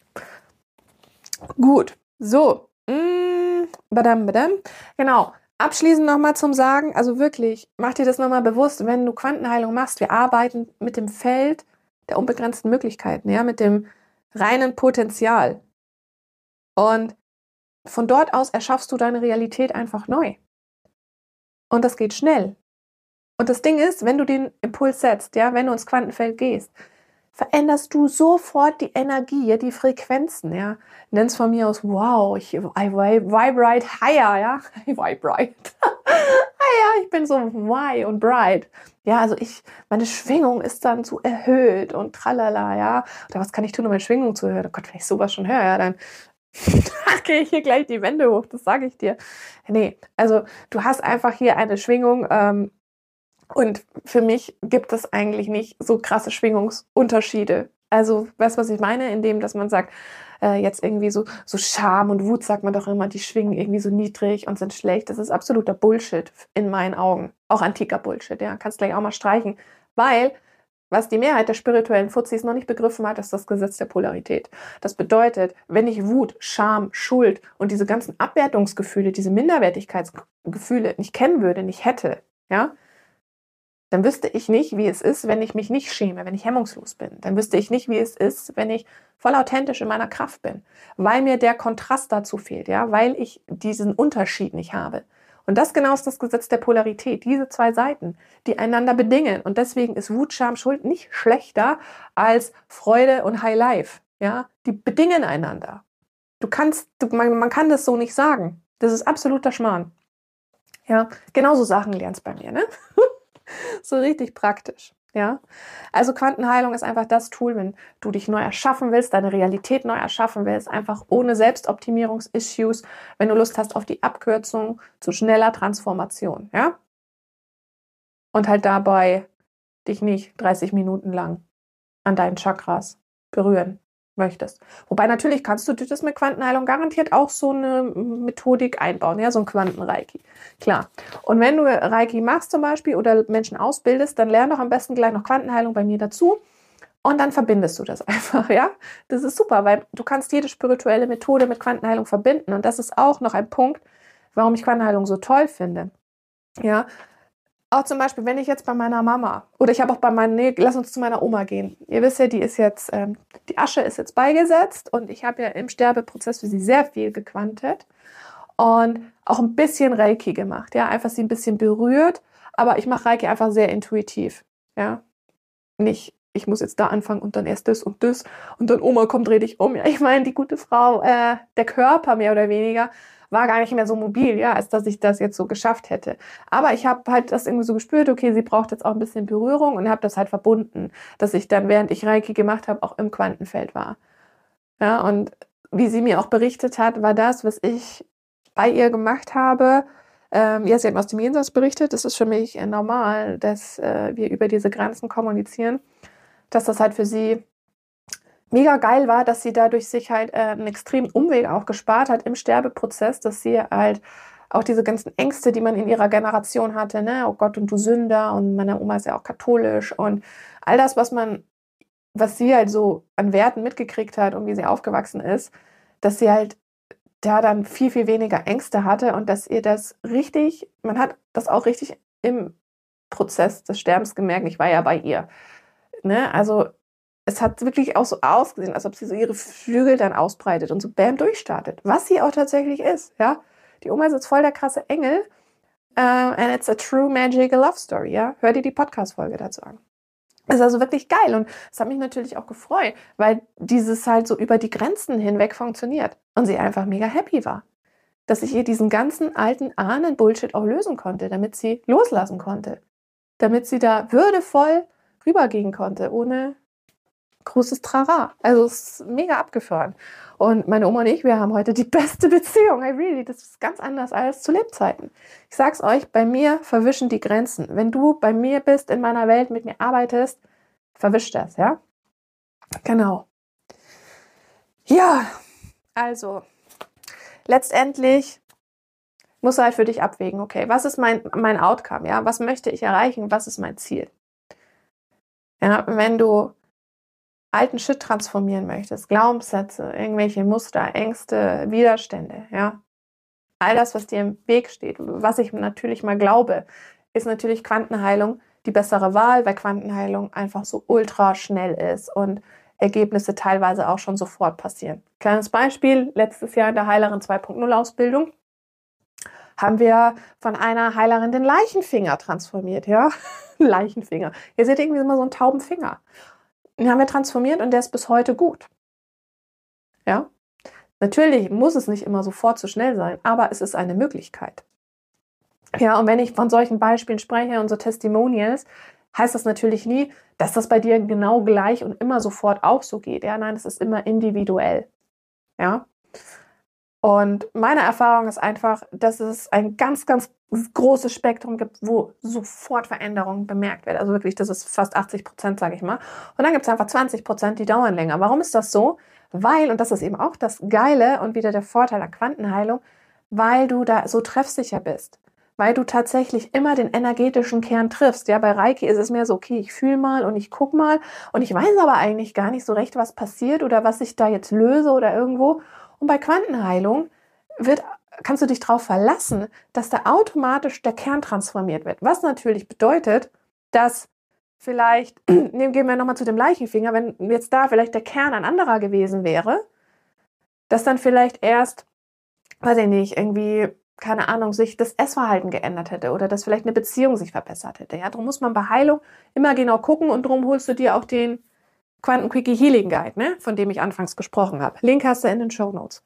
Gut, so. Badam. Genau. Abschließend nochmal zum Sagen, also wirklich, mach dir das nochmal bewusst, wenn du Quantenheilung machst, wir arbeiten mit dem Feld der unbegrenzten Möglichkeiten, ja, mit dem reinen Potenzial. Und von dort aus erschaffst du deine Realität einfach neu. Und das geht schnell. Und das Ding ist, wenn du den Impuls setzt, ja, wenn du ins Quantenfeld gehst, veränderst du sofort die Energie, die Frequenzen, ja. Nenn's von mir aus, wow, I vibrate higher, ja. I vibrate. Ja, ich bin so high und bright. Ja, also meine Schwingung ist dann so erhöht und tralala, ja. Oder was kann ich tun, um meine Schwingung zu erhöhen? Oh Gott, wenn ich sowas schon höre, ja, dann gehe ich hier gleich die Wände hoch, das sage ich dir. Nee, also du hast einfach hier eine Schwingung, und für mich gibt es eigentlich nicht so krasse Schwingungsunterschiede. Also, weißt du, was ich meine? Indem, dass man sagt, jetzt irgendwie so Scham und Wut sagt man doch immer, die schwingen irgendwie so niedrig und sind schlecht. Das ist absoluter Bullshit in meinen Augen. Auch antiker Bullshit, ja. Kannst gleich auch mal streichen. Weil, was die Mehrheit der spirituellen Fuzis noch nicht begriffen hat, ist das Gesetz der Polarität. Das bedeutet, wenn ich Wut, Scham, Schuld und diese ganzen Abwertungsgefühle, diese Minderwertigkeitsgefühle nicht kennen würde, nicht hätte, ja, dann wüsste ich nicht, wie es ist, wenn ich mich nicht schäme, wenn ich hemmungslos bin. Dann wüsste ich nicht, wie es ist, wenn ich voll authentisch in meiner Kraft bin, weil mir der Kontrast dazu fehlt, ja, weil ich diesen Unterschied nicht habe. Und das genau ist das Gesetz der Polarität, diese zwei Seiten, die einander bedingen. Und deswegen ist Wut, Scham, Schuld nicht schlechter als Freude und High Life, ja, die bedingen einander. Man kann das so nicht sagen. Das ist absoluter Schmarrn. Ja, genauso Sachen lernst bei mir, ne? So richtig praktisch, ja. Also Quantenheilung ist einfach das Tool, wenn du dich neu erschaffen willst, deine Realität neu erschaffen willst, einfach ohne Selbstoptimierungs-Issues, wenn du Lust hast auf die Abkürzung zu schneller Transformation, ja. Und halt dabei dich nicht 30 Minuten lang an deinen Chakras berühren möchtest. Wobei natürlich kannst du dir das mit Quantenheilung garantiert auch so eine Methodik einbauen, ja, so ein Quantenreiki. Klar. Und wenn du Reiki machst zum Beispiel oder Menschen ausbildest, dann lern doch am besten gleich noch Quantenheilung bei mir dazu und dann verbindest du das einfach, ja. Das ist super, weil du kannst jede spirituelle Methode mit Quantenheilung verbinden und das ist auch noch ein Punkt, warum ich Quantenheilung so toll finde. Ja, auch zum Beispiel, wenn ich jetzt bei meiner Mama oder ich habe auch lass uns zu meiner Oma gehen. Ihr wisst ja, die ist jetzt, die Asche ist jetzt beigesetzt und ich habe ja im Sterbeprozess für sie sehr viel gequantet und auch ein bisschen Reiki gemacht, ja, einfach sie ein bisschen berührt, aber ich mache Reiki einfach sehr intuitiv, ja, nicht, ich muss jetzt da anfangen und dann erst das und dann Oma, komm, dreh dich um, ja, ich meine, die gute Frau, der Körper mehr oder weniger war gar nicht mehr so mobil, ja, als dass ich das jetzt so geschafft hätte. Aber ich habe halt das irgendwie so gespürt, okay, sie braucht jetzt auch ein bisschen Berührung und habe das halt verbunden, dass ich dann, während ich Reiki gemacht habe, auch im Quantenfeld war. Ja, und wie sie mir auch berichtet hat, war das, was ich bei ihr gemacht habe. Ja, sie hat mir aus dem Jenseits berichtet. Das ist für mich normal, dass wir über diese Grenzen kommunizieren. Dass das halt für sie mega geil war, dass sie dadurch sich halt einen extremen Umweg auch gespart hat im Sterbeprozess, dass sie halt auch diese ganzen Ängste, die man in ihrer Generation hatte, ne, oh Gott, und du Sünder, und meine Oma ist ja auch katholisch und all das, was sie halt so an Werten mitgekriegt hat und wie sie aufgewachsen ist, dass sie halt da dann viel, viel weniger Ängste hatte und dass ihr das richtig, man hat das auch richtig im Prozess des Sterbens gemerkt, ich war ja bei ihr, ne, also es hat wirklich auch so ausgesehen, als ob sie so ihre Flügel dann ausbreitet und so bam durchstartet. Was sie auch tatsächlich ist, ja. Die Oma ist jetzt voll der krasse Engel. And it's a true magical love story, ja. Hör dir die Podcast-Folge dazu an. Ist also wirklich geil und es hat mich natürlich auch gefreut, weil dieses halt so über die Grenzen hinweg funktioniert und sie einfach mega happy war, dass ich ihr diesen ganzen alten Ahnen-Bullshit auch lösen konnte, damit sie loslassen konnte, damit sie da würdevoll rübergehen konnte, ohne großes Trara. Also es ist mega abgefahren. Und meine Oma und ich, wir haben heute die beste Beziehung. Das ist ganz anders als zu Lebzeiten. Ich sag's euch, bei mir verwischen die Grenzen. Wenn du bei mir bist, in meiner Welt, mit mir arbeitest, verwischt das, ja? Genau. Ja, also letztendlich musst du halt für dich abwägen, okay, was ist mein Outcome, ja? Was möchte ich erreichen? Was ist mein Ziel? Ja, wenn du alten Shit transformieren möchtest, Glaubenssätze, irgendwelche Muster, Ängste, Widerstände, ja. All das, was dir im Weg steht, was ich natürlich mal glaube, ist natürlich Quantenheilung die bessere Wahl, weil Quantenheilung einfach so ultra schnell ist und Ergebnisse teilweise auch schon sofort passieren. Kleines Beispiel, letztes Jahr in der Heilerin 2.0 Ausbildung haben wir von einer Heilerin den Leichenfinger transformiert, ja. Leichenfinger. Ihr seht irgendwie immer so einen tauben Finger. Den haben wir transformiert und der ist bis heute gut. Ja, natürlich muss es nicht immer sofort so schnell sein, aber es ist eine Möglichkeit. Ja, und wenn ich von solchen Beispielen spreche und so Testimonials, heißt das natürlich nie, dass das bei dir genau gleich und immer sofort auch so geht. Ja, nein, es ist immer individuell. Ja. Und meine Erfahrung ist einfach, dass es ein ganz, ganz großes Spektrum gibt, wo sofort Veränderungen bemerkt werden. Also wirklich, das ist fast 80%, sage ich mal. Und dann gibt es einfach 20%, die dauern länger. Warum ist das so? Weil, und das ist eben auch das Geile und wieder der Vorteil der Quantenheilung, weil du da so treffsicher bist. Weil du tatsächlich immer den energetischen Kern triffst. Ja, bei Reiki ist es mehr so, okay, ich fühle mal und ich gucke mal und ich weiß aber eigentlich gar nicht so recht, was passiert oder was ich da jetzt löse oder irgendwo. Und bei Quantenheilung kannst du dich darauf verlassen, dass da automatisch der Kern transformiert wird. Was natürlich bedeutet, dass vielleicht, gehen wir nochmal zu dem Leichenfinger, wenn jetzt da vielleicht der Kern ein anderer gewesen wäre, dass dann vielleicht erst, weiß ich nicht, irgendwie, keine Ahnung, sich das Essverhalten geändert hätte oder dass vielleicht eine Beziehung sich verbessert hätte. Ja, darum muss man bei Heilung immer genau gucken und darum holst du dir auch den Quanten-Quickie Healing Guide, ne, von dem ich anfangs gesprochen habe. Link hast du in den Shownotes.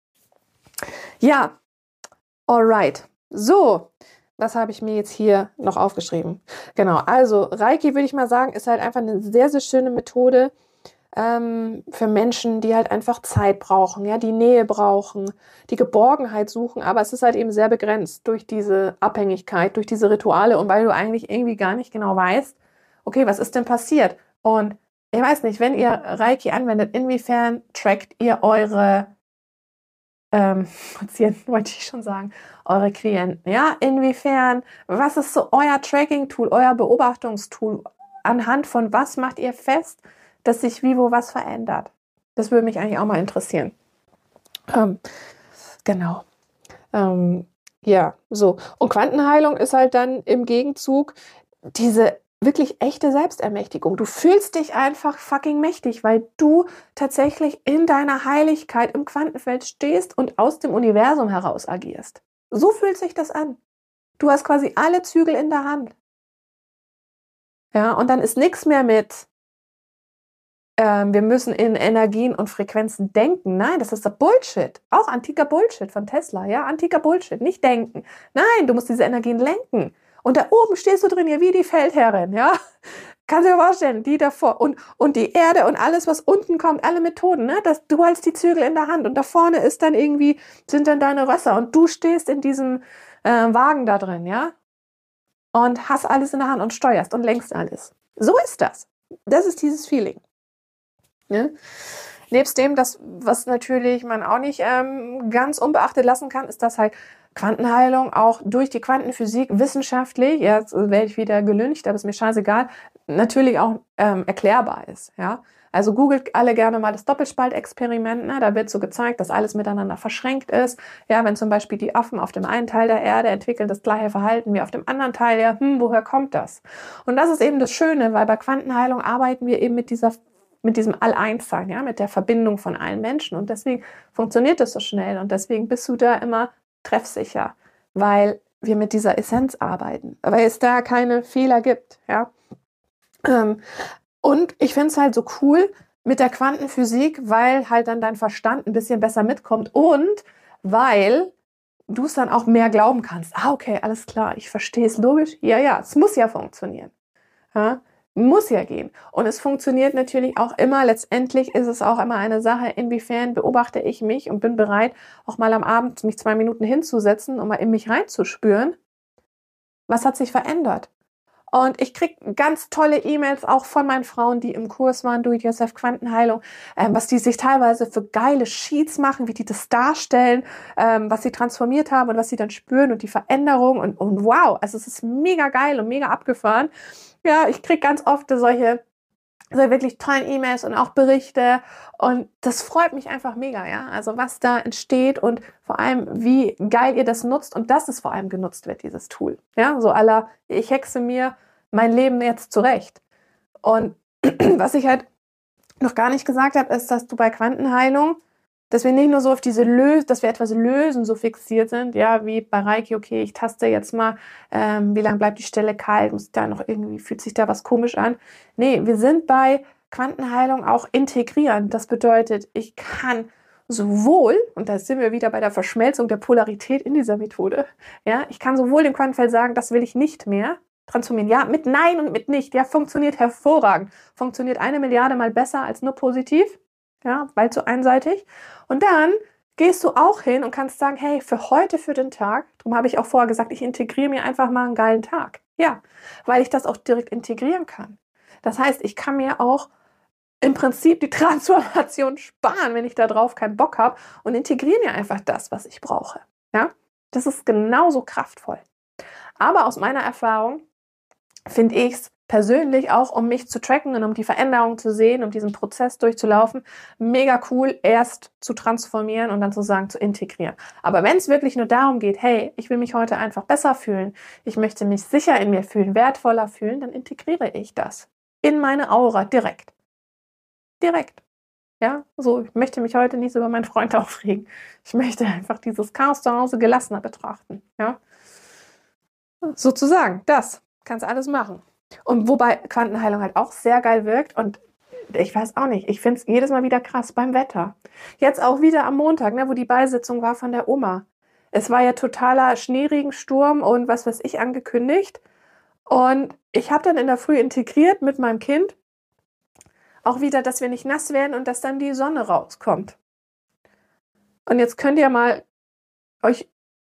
Ja, alright. So, was habe ich mir jetzt hier noch aufgeschrieben? Genau, also Reiki, würde ich mal sagen, ist halt einfach eine sehr, sehr schöne Methode für Menschen, die halt einfach Zeit brauchen, ja, die Nähe brauchen, die Geborgenheit suchen, aber es ist halt eben sehr begrenzt durch diese Abhängigkeit, durch diese Rituale und weil du eigentlich irgendwie gar nicht genau weißt, okay, was ist denn passiert? Und ich weiß nicht, wenn ihr Reiki anwendet, inwiefern trackt ihr eure Patienten, wollte ich schon sagen, eure Klienten, ja, inwiefern, was ist so euer Tracking-Tool, euer Beobachtungstool, anhand von was macht ihr fest, dass sich wie wo was verändert? Das würde mich eigentlich auch mal interessieren. Genau. Ja, so. Und Quantenheilung ist halt dann im Gegenzug diese wirklich echte Selbstermächtigung. Du fühlst dich einfach fucking mächtig, weil du tatsächlich in deiner Heiligkeit im Quantenfeld stehst und aus dem Universum heraus agierst. So fühlt sich das an. Du hast quasi alle Zügel in der Hand. Ja, und dann ist nichts mehr mit, wir müssen in Energien und Frequenzen denken. Nein, das ist der Bullshit. Auch antiker Bullshit von Tesla. Ja, antiker Bullshit. Nicht denken. Nein, du musst diese Energien lenken. Und da oben stehst du drin, ja, wie die Feldherrin. Ja, kannst du dir vorstellen, die davor. Und die Erde und alles, was unten kommt, alle Methoden. Ne? Du hältst die Zügel in der Hand. Und da vorne ist dann irgendwie, sind dann deine Rösser. Und du stehst in diesem Wagen da drin. Ja, und hast alles in der Hand und steuerst und lenkst alles. So ist das. Das ist dieses Feeling. Ne? Nebst dem, was natürlich man auch nicht ganz unbeachtet lassen kann, ist, dass halt Quantenheilung auch durch die Quantenphysik wissenschaftlich, jetzt werde ich wieder gelyncht, aber ist mir scheißegal, natürlich auch erklärbar ist. Ja? Also googelt alle gerne mal das Doppelspaltexperiment, ne? Da wird so gezeigt, dass alles miteinander verschränkt ist. Ja, wenn zum Beispiel die Affen auf dem einen Teil der Erde entwickeln das gleiche Verhalten wie auf dem anderen Teil, ja, woher kommt das? Und das ist eben das Schöne, weil bei Quantenheilung arbeiten wir eben mit diesem All-Eins-Sein, ja, mit der Verbindung von allen Menschen. Und deswegen funktioniert das so schnell. Und deswegen bist du da immer treffsicher, weil wir mit dieser Essenz arbeiten, weil es da keine Fehler gibt. Ja. Und ich finde es halt so cool mit der Quantenphysik, weil halt dann dein Verstand ein bisschen besser mitkommt und weil du es dann auch mehr glauben kannst. Ah, okay, alles klar, ich verstehe es logisch. Ja, es muss ja funktionieren. Ja. Muss ja gehen. Und es funktioniert natürlich auch immer, letztendlich ist es auch immer eine Sache, inwiefern beobachte ich mich und bin bereit, auch mal am Abend mich 2 Minuten hinzusetzen, um mal in mich reinzuspüren. Was hat sich verändert? Und ich kriege ganz tolle E-Mails auch von meinen Frauen, die im Kurs waren, Do-it-yourself Quantenheilung, was die sich teilweise für geile Sheets machen, wie die das darstellen, was sie transformiert haben und was sie dann spüren und die Veränderung und wow, also es ist mega geil und mega abgefahren. Ja, ich kriege ganz oft solche wirklich tollen E-Mails und auch Berichte und das freut mich einfach mega, ja. Also was da entsteht und vor allem, wie geil ihr das nutzt und dass es vor allem genutzt wird, dieses Tool. Ja, so à la, ich hexe mir mein Leben jetzt zurecht. Und was ich halt noch gar nicht gesagt habe, ist, dass du bei Quantenheilung, dass wir nicht nur so auf dass wir etwas lösen, so fixiert sind, ja, wie bei Reiki, okay, ich taste jetzt mal, wie lange bleibt die Stelle kalt, muss da noch irgendwie, fühlt sich da was komisch an. Nee, wir sind bei Quantenheilung auch integrierend. Das bedeutet, ich kann sowohl, und da sind wir wieder bei der Verschmelzung der Polarität in dieser Methode, ja, ich kann sowohl dem Quantenfeld sagen, das will ich nicht mehr, transformieren, ja, mit Nein und mit Nicht, ja, funktioniert hervorragend, funktioniert 1 Milliarde Mal besser als nur positiv, ja, weil zu einseitig. Und dann gehst du auch hin und kannst sagen, hey, für heute, für den Tag, darum habe ich auch vorher gesagt, ich integriere mir einfach mal einen geilen Tag. Ja, weil ich das auch direkt integrieren kann. Das heißt, ich kann mir auch im Prinzip die Transformation sparen, wenn ich da drauf keinen Bock habe und integriere mir einfach das, was ich brauche. Ja, das ist genauso kraftvoll. Aber aus meiner Erfahrung finde ich es persönlich auch, um mich zu tracken und um die Veränderung zu sehen, um diesen Prozess durchzulaufen, mega cool, erst zu transformieren und dann sozusagen zu integrieren. Aber wenn es wirklich nur darum geht, hey, ich will mich heute einfach besser fühlen, ich möchte mich sicher in mir fühlen, wertvoller fühlen, dann integriere ich das in meine Aura direkt. Direkt. Ja, so, ich möchte mich heute nicht so über meinen Freund aufregen. Ich möchte einfach dieses Chaos zu Hause gelassener betrachten. Ja, sozusagen, das kannst alles machen. Und wobei Quantenheilung halt auch sehr geil wirkt und ich weiß auch nicht, ich finde es jedes Mal wieder krass beim Wetter. Jetzt auch wieder am Montag, ne, wo die Beisitzung war von der Oma. Es war ja totaler Schneeregensturm und was weiß ich angekündigt. Und ich habe dann in der Früh integriert mit meinem Kind auch wieder, dass wir nicht nass werden und dass dann die Sonne rauskommt. Und jetzt könnt ihr mal euch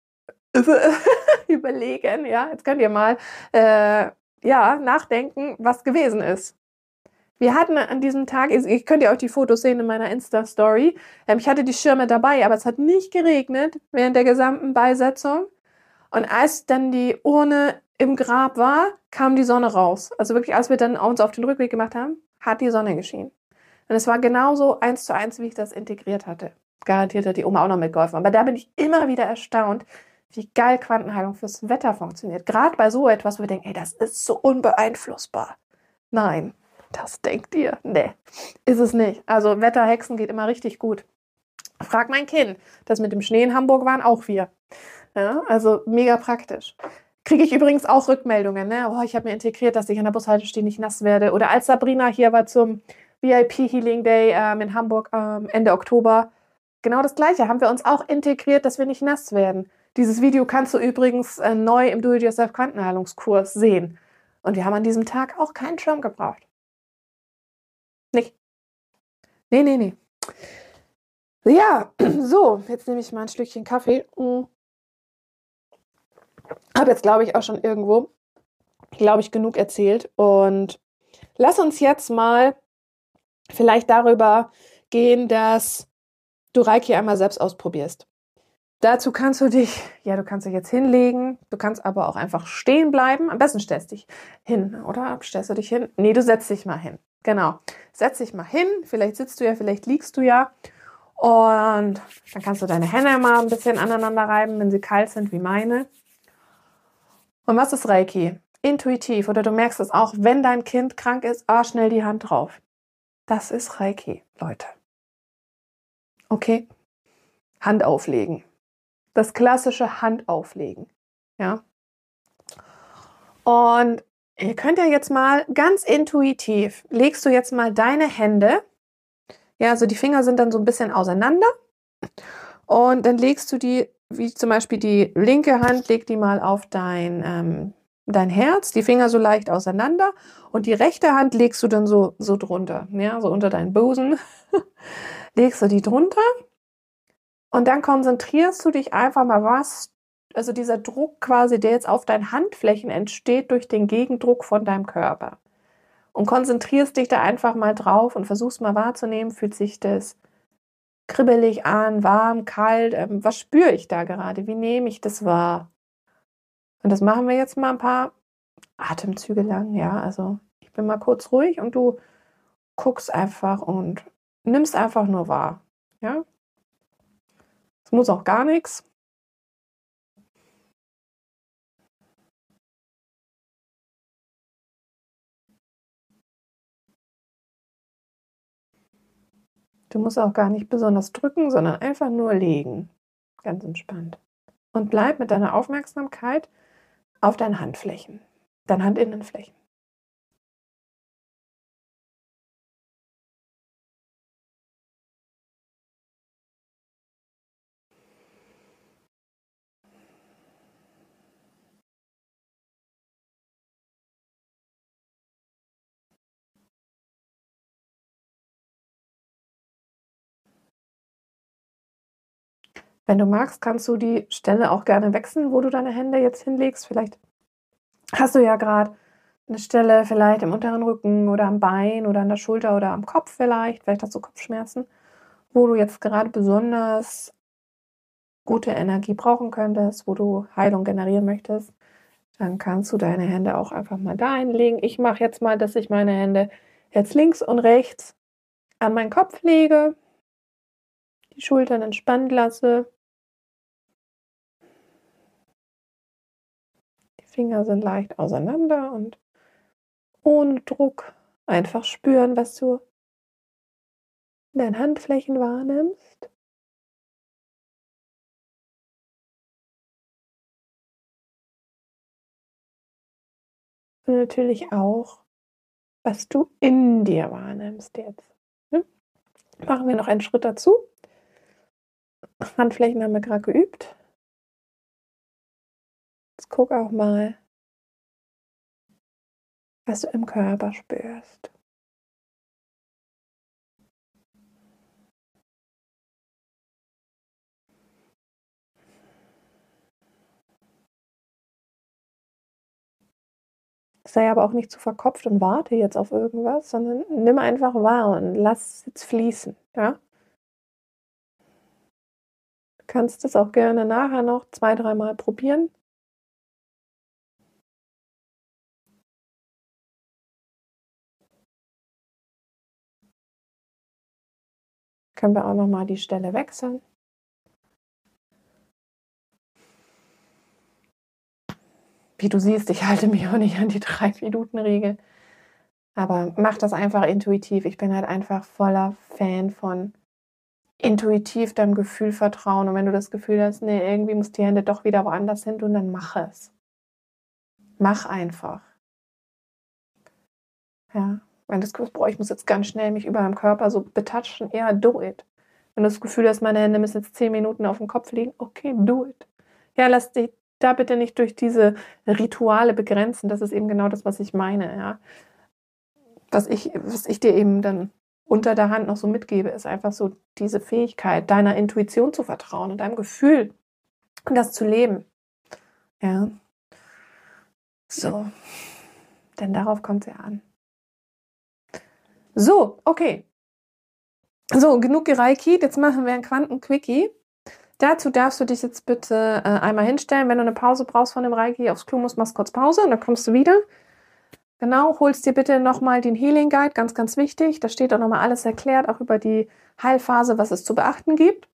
überlegen, ja, jetzt könnt ihr mal nachdenken, was gewesen ist. Wir hatten an diesem Tag, ich könnt ihr euch die Fotos sehen in meiner Insta-Story, ich hatte die Schirme dabei, aber es hat nicht geregnet während der gesamten Beisetzung. Und als dann die Urne im Grab war, kam die Sonne raus. Also wirklich, als wir dann uns auf den Rückweg gemacht haben, hat die Sonne geschienen. Und es war genauso 1:1, wie ich das integriert hatte. Garantiert hat die Oma auch noch mitgeholfen. Aber da bin ich immer wieder erstaunt, wie geil Quantenheilung fürs Wetter funktioniert. Gerade bei so etwas, wo wir denken, ey, das ist so unbeeinflussbar. Nein, das denkt ihr. Nee, ist es nicht. Also Wetterhexen geht immer richtig gut. Frag mein Kind. Das mit dem Schnee in Hamburg waren auch wir. Ja, also mega praktisch. Kriege ich übrigens auch Rückmeldungen. Ne? Oh, ich habe mir integriert, dass ich an der Bushaltestelle nicht nass werde. Oder als Sabrina hier war zum VIP Healing Day in Hamburg Ende Oktober, genau das Gleiche. Haben wir uns auch integriert, dass wir nicht nass werden. Dieses Video kannst du übrigens neu im Do-It-Yourself Quantenheilungskurs sehen. Und wir haben an diesem Tag auch keinen Schirm gebraucht. Nicht. Nee. Ja, so, jetzt nehme ich mal ein Stückchen Kaffee. Habe jetzt, glaube ich, auch schon irgendwo, genug erzählt. Und lass uns jetzt mal vielleicht darüber gehen, dass du Reiki einmal selbst ausprobierst. Dazu kannst du dich jetzt hinlegen, du kannst aber auch einfach stehen bleiben. Am besten stellst du dich hin, oder? Stellst du dich hin? Nee, du setzt dich mal hin. Genau. Setz dich mal hin, vielleicht sitzt du ja, vielleicht liegst du ja. Und dann kannst du deine Hände mal ein bisschen aneinander reiben, wenn sie kalt sind wie meine. Und was ist Reiki? Intuitiv, oder du merkst es auch, wenn dein Kind krank ist, schnell die Hand drauf. Das ist Reiki, Leute. Okay? Hand auflegen. Das klassische Handauflegen. Ja. Und ihr könnt ja jetzt mal ganz intuitiv, legst du jetzt mal deine Hände, ja, also die Finger sind dann so ein bisschen auseinander und dann legst du die, wie zum Beispiel die linke Hand, leg die mal auf dein Herz, die Finger so leicht auseinander und die rechte Hand legst du dann so drunter, ja, so unter deinen Busen, legst du die drunter. Und dann konzentrierst du dich einfach mal, also dieser Druck quasi, der jetzt auf deinen Handflächen entsteht durch den Gegendruck von deinem Körper. Und konzentrierst dich da einfach mal drauf und versuchst mal wahrzunehmen, fühlt sich das kribbelig an, warm, kalt, was spüre ich da gerade, wie nehme ich das wahr? Und das machen wir jetzt mal ein paar Atemzüge lang, ja, also ich bin mal kurz ruhig und du guckst einfach und nimmst einfach nur wahr, ja. Es muss auch gar nichts. Du musst auch gar nicht besonders drücken, sondern einfach nur legen. Ganz entspannt. Und bleib mit deiner Aufmerksamkeit auf deinen Handflächen, deinen Handinnenflächen. Wenn du magst, kannst du die Stelle auch gerne wechseln, wo du deine Hände jetzt hinlegst. Vielleicht hast du ja gerade eine Stelle vielleicht im unteren Rücken oder am Bein oder an der Schulter oder am Kopf vielleicht. Vielleicht hast du Kopfschmerzen, wo du jetzt gerade besonders gute Energie brauchen könntest, wo du Heilung generieren möchtest. Dann kannst du deine Hände auch einfach mal da hinlegen. Ich mache jetzt mal, dass ich meine Hände jetzt links und rechts an meinen Kopf lege, die Schultern entspannt lasse. Die Finger sind leicht auseinander und ohne Druck einfach spüren, was du in deinen Handflächen wahrnimmst. Und natürlich auch, was du in dir wahrnimmst jetzt. Machen wir noch einen Schritt dazu. Handflächen haben wir gerade geübt. Jetzt guck auch mal, was du im Körper spürst. Sei aber auch nicht zu verkopft und warte jetzt auf irgendwas, sondern nimm einfach wahr und lass es jetzt fließen. Ja? Du kannst es auch gerne nachher noch 2-3 Mal probieren. Können wir auch noch mal die Stelle wechseln. Wie du siehst, ich halte mich auch nicht an die 3-Minuten-Regel. Aber mach das einfach intuitiv. Ich bin halt einfach voller Fan von intuitiv deinem Gefühl vertrauen. Und wenn du das Gefühl hast, nee, irgendwie muss die Hände doch wieder woanders hin tun, dann mach es. Mach einfach. Ja, wenn du das Gefühl hast, boah, ich muss jetzt ganz schnell mich über meinem Körper so betatschen, eher do it. Wenn du das Gefühl hast, meine Hände müssen jetzt 10 Minuten auf dem Kopf liegen, okay, do it. Ja, lass dich da bitte nicht durch diese Rituale begrenzen. Das ist eben genau das, was ich meine. Ja. Was ich dir eben dann unter der Hand noch so mitgebe, ist einfach so diese Fähigkeit, deiner Intuition zu vertrauen und deinem Gefühl und das zu leben. Ja. So. Denn darauf kommt es ja an. So, okay. So, genug gereikiet. Jetzt machen wir ein Quanten-Quickie. Dazu darfst du dich jetzt bitte einmal hinstellen. Wenn du eine Pause brauchst von dem Reiki, aufs Klo musst, machst kurz Pause und dann kommst du wieder. Genau, holst dir bitte nochmal den Healing Guide, ganz, ganz wichtig. Da steht auch nochmal alles erklärt, auch über die Heilphase, was es zu beachten gibt.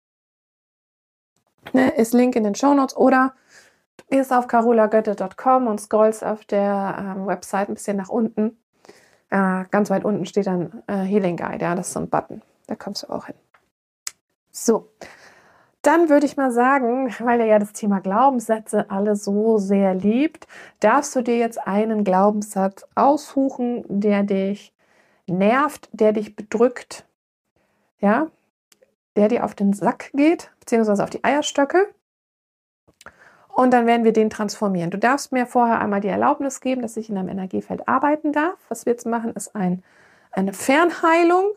Ist Link in den Shownotes oder du gehst auf carolagötte.com und scrollst auf der Website ein bisschen nach unten. Ganz weit unten steht dann Healing Guide, ja, das ist so ein Button. Da kommst du auch hin. So, dann würde ich mal sagen, weil ihr ja das Thema Glaubenssätze alle so sehr liebt, darfst du dir jetzt einen Glaubenssatz aussuchen, der dich nervt, der dich bedrückt, ja, der dir auf den Sack geht, beziehungsweise auf die Eierstöcke. Und dann werden wir den transformieren. Du darfst mir vorher einmal die Erlaubnis geben, dass ich in deinem Energiefeld arbeiten darf. Was wir jetzt machen, ist eine Fernheilung.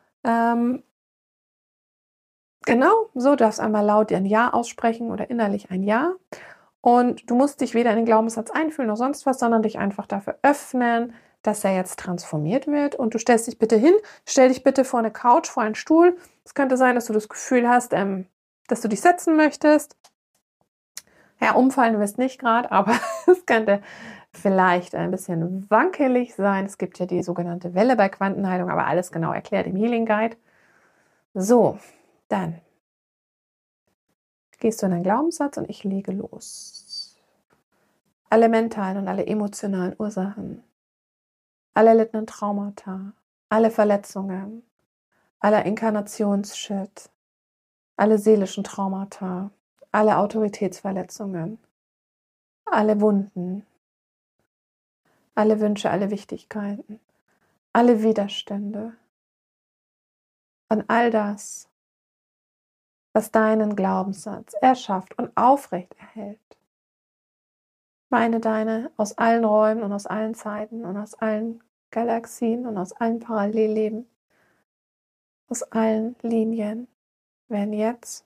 Genau, so darfst einmal laut ein Ja aussprechen oder innerlich ein Ja. Und du musst dich weder in den Glaubenssatz einfühlen noch sonst was, sondern dich einfach dafür öffnen, dass er jetzt transformiert wird. Und du stellst dich bitte hin, stell dich bitte vor eine Couch, vor einen Stuhl. Es könnte sein, dass du das Gefühl hast, dass du dich setzen möchtest. Ja, umfallen wirst nicht gerade, aber es könnte vielleicht ein bisschen wankelig sein. Es gibt ja die sogenannte Welle bei Quantenheilung, aber alles genau erklärt im Healing Guide. So, dann gehst du in deinen Glaubenssatz und ich lege los. Alle mentalen und alle emotionalen Ursachen, alle erlittenen Traumata, alle Verletzungen, aller Inkarnationsshit, alle seelischen Traumata, alle Autoritätsverletzungen, alle Wunden, alle Wünsche, alle Wichtigkeiten, alle Widerstände und all das, was deinen Glaubenssatz erschafft und aufrecht erhält. Meine deine aus allen Räumen und aus allen Zeiten und aus allen Galaxien und aus allen Parallelleben, aus allen Linien werden jetzt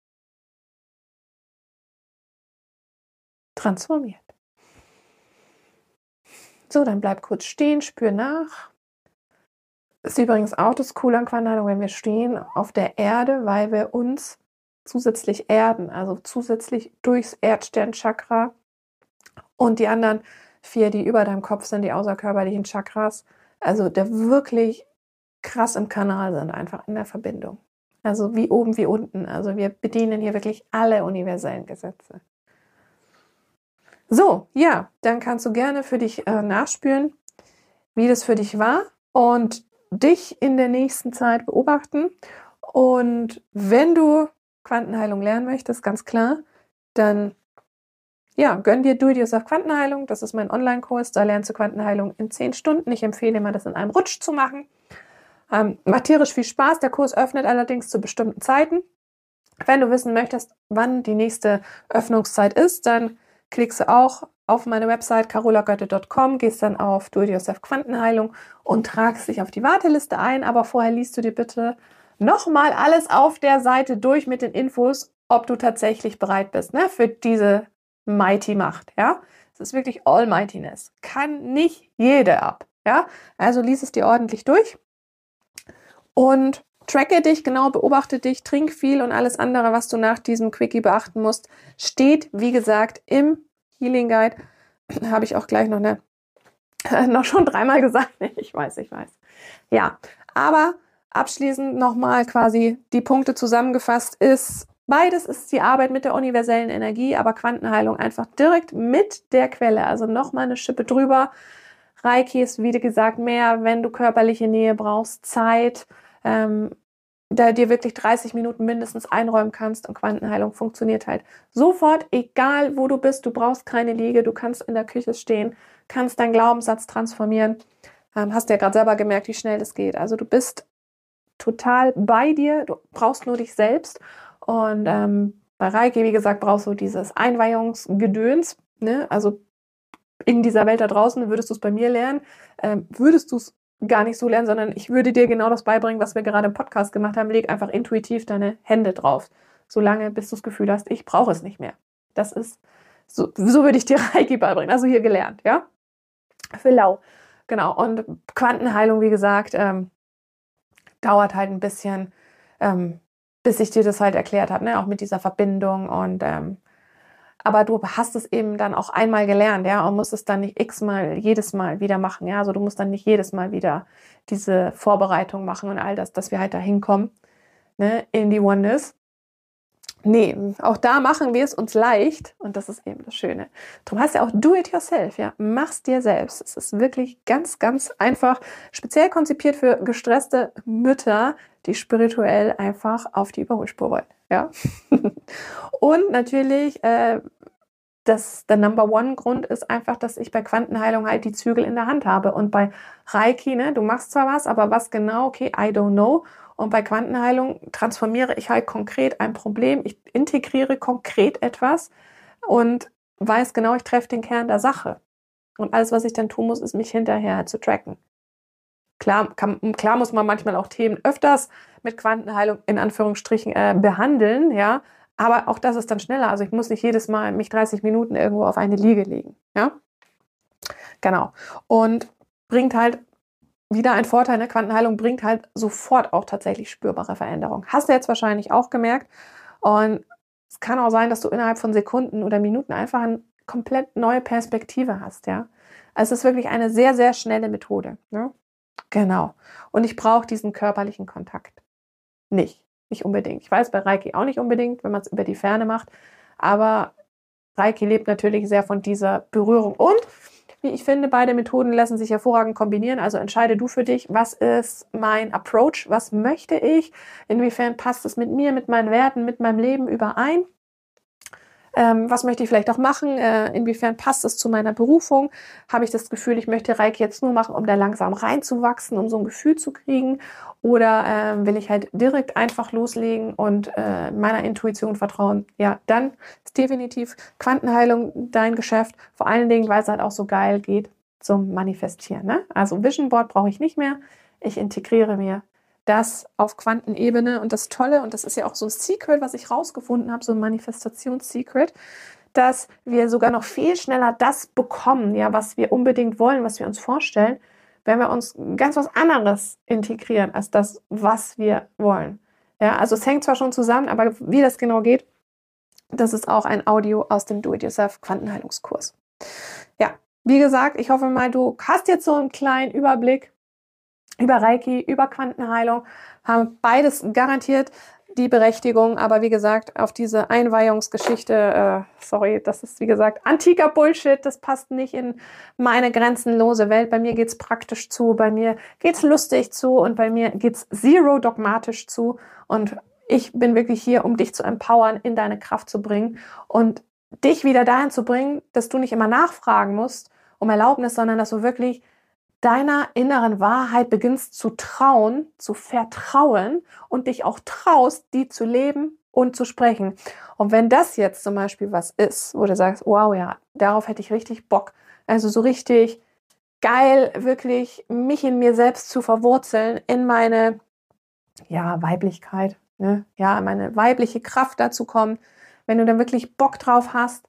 transformiert. So, dann bleib kurz stehen, spür nach. Ist übrigens auch das Coole an Quantenheilung, wenn wir stehen auf der Erde, weil wir uns zusätzlich erden, also zusätzlich durchs Erdsternchakra und die anderen 4, die über deinem Kopf sind, die außerkörperlichen Chakras, also der wirklich krass im Kanal sind, einfach in der Verbindung. Also wie oben, wie unten. Also wir bedienen hier wirklich alle universellen Gesetze. So, ja, dann kannst du gerne für dich nachspüren, wie das für dich war und dich in der nächsten Zeit beobachten. Und wenn du Quantenheilung lernen möchtest, ganz klar, dann ja, gönn dir Do It Yourself Quantenheilung. Das ist mein Online-Kurs. Da lernst du Quantenheilung in 10 Stunden. Ich empfehle immer, das in einem Rutsch zu machen. Macht tierisch viel Spaß. Der Kurs öffnet allerdings zu bestimmten Zeiten. Wenn du wissen möchtest, wann die nächste Öffnungszeit ist, dann klickst du auch auf meine Website carolagötte.com, gehst dann auf Do It Yourself Quantenheilung und tragst dich auf die Warteliste ein. Aber vorher liest du dir bitte nochmal alles auf der Seite durch mit den Infos, ob du tatsächlich bereit bist, ne, für diese Mighty Macht. Ja? Es ist wirklich Almightiness. Kann nicht jede ab. Ja? Also lies es dir ordentlich durch und tracke dich, genau, beobachte dich, trink viel und alles andere, was du nach diesem Quickie beachten musst, steht, wie gesagt, im Healing Guide. Habe ich auch gleich noch schon 3-mal gesagt. Ich weiß. Ja, aber abschließend nochmal quasi die Punkte zusammengefasst ist, Beides ist die Arbeit mit der universellen Energie, aber Quantenheilung einfach direkt mit der Quelle. Also nochmal eine Schippe drüber. Reiki ist, wie gesagt, mehr, wenn du körperliche Nähe brauchst, Zeit, da dir wirklich 30 Minuten mindestens einräumen kannst, und Quantenheilung funktioniert halt sofort, egal wo du bist. Du brauchst keine Liege, du kannst in der Küche stehen, kannst deinen Glaubenssatz transformieren. Hast ja gerade selber gemerkt, wie schnell das geht. Also du bist total bei dir, du brauchst nur dich selbst. Und bei Reiki, wie gesagt, brauchst du dieses Einweihungsgedöns, ne? Also in dieser Welt da draußen würdest du es bei mir lernen, würdest du es gar nicht so lernen, sondern ich würde dir genau das beibringen, was wir gerade im Podcast gemacht haben. Leg einfach intuitiv deine Hände drauf, solange bis du das Gefühl hast, ich brauche es nicht mehr. Das ist, so würde ich dir Reiki beibringen, also hier gelernt, ja? Für lau. Genau, und Quantenheilung, wie gesagt, dauert halt ein bisschen, bis ich dir das halt erklärt habe, ne? Auch mit dieser Verbindung und aber du hast es eben dann auch einmal gelernt, ja, und musst es dann nicht x-mal, jedes Mal wieder machen, ja. Also du musst dann nicht jedes Mal wieder diese Vorbereitung machen und all das, dass wir halt da hinkommen, ne, in die Oneness. Nee, auch da machen wir es uns leicht und das ist eben das Schöne. Darum heißt ja auch do it yourself, ja, mach's dir selbst. Es ist wirklich ganz, ganz einfach, speziell konzipiert für gestresste Mütter, die spirituell einfach auf die Überholspur wollen, ja. Und natürlich, der Number One Grund ist einfach, dass ich bei Quantenheilung halt die Zügel in der Hand habe. Und bei Reiki, ne, du machst zwar was, aber was genau, okay, I don't know. Und bei Quantenheilung transformiere ich halt konkret ein Problem. Ich integriere konkret etwas und weiß genau, ich treffe den Kern der Sache. Und alles, was ich dann tun muss, ist, mich hinterher zu tracken. Klar muss man manchmal auch Themen öfters mit Quantenheilung in Anführungsstrichen behandeln, ja, aber auch das ist dann schneller. Also ich muss nicht jedes Mal mich 30 Minuten irgendwo auf eine Liege legen, ja, genau. Und bringt halt wieder ein Vorteil, ne? Quantenheilung bringt halt sofort auch tatsächlich spürbare Veränderungen. Hast du jetzt wahrscheinlich auch gemerkt. Und es kann auch sein, dass du innerhalb von Sekunden oder Minuten einfach eine komplett neue Perspektive hast, ja. Also es ist wirklich eine sehr, sehr schnelle Methode, ne? Genau. Und ich brauche diesen körperlichen Kontakt. Nicht unbedingt. Ich weiß, bei Reiki auch nicht unbedingt, wenn man es über die Ferne macht. Aber Reiki lebt natürlich sehr von dieser Berührung. Und, wie ich finde, beide Methoden lassen sich hervorragend kombinieren. Also entscheide du für dich, was ist mein Approach? Was möchte ich? Inwiefern passt es mit mir, mit meinen Werten, mit meinem Leben überein? Was möchte ich vielleicht auch machen? Inwiefern passt es zu meiner Berufung? Habe ich das Gefühl, ich möchte Reiki jetzt nur machen, um da langsam reinzuwachsen, um so ein Gefühl zu kriegen? Oder will ich halt direkt einfach loslegen und meiner Intuition vertrauen? Ja, dann ist definitiv Quantenheilung dein Geschäft. Vor allen Dingen, weil es halt auch so geil geht zum Manifestieren, ne? Also Vision Board brauche ich nicht mehr. Ich integriere mir das auf Quantenebene. Und das Tolle, und das ist ja auch so ein Secret, was ich rausgefunden habe, so ein Manifestations-Secret, dass wir sogar noch viel schneller das bekommen, ja, was wir unbedingt wollen, was wir uns vorstellen, wenn wir uns ganz was anderes integrieren als das, was wir wollen. Ja, also es hängt zwar schon zusammen, aber wie das genau geht, das ist auch ein Audio aus dem Do-It-Yourself Quantenheilungskurs. Ja, wie gesagt, ich hoffe mal, du hast jetzt so einen kleinen Überblick über Reiki, über Quantenheilung, haben beides garantiert die Berechtigung, aber wie gesagt, auf diese Einweihungsgeschichte, das ist wie gesagt antiker Bullshit, das passt nicht in meine grenzenlose Welt. Bei mir geht's praktisch zu, bei mir geht's lustig zu und bei mir geht's zero dogmatisch zu und ich bin wirklich hier, um dich zu empowern, in deine Kraft zu bringen und dich wieder dahin zu bringen, dass du nicht immer nachfragen musst um Erlaubnis, sondern dass du wirklich deiner inneren Wahrheit beginnst zu trauen, zu vertrauen und dich auch traust, die zu leben und zu sprechen. Und wenn das jetzt zum Beispiel was ist, wo du sagst, wow, ja, darauf hätte ich richtig Bock, also so richtig geil, wirklich mich in mir selbst zu verwurzeln, in meine, ja, Weiblichkeit, ne? Ja, meine weibliche Kraft dazu kommen, wenn du dann wirklich Bock drauf hast,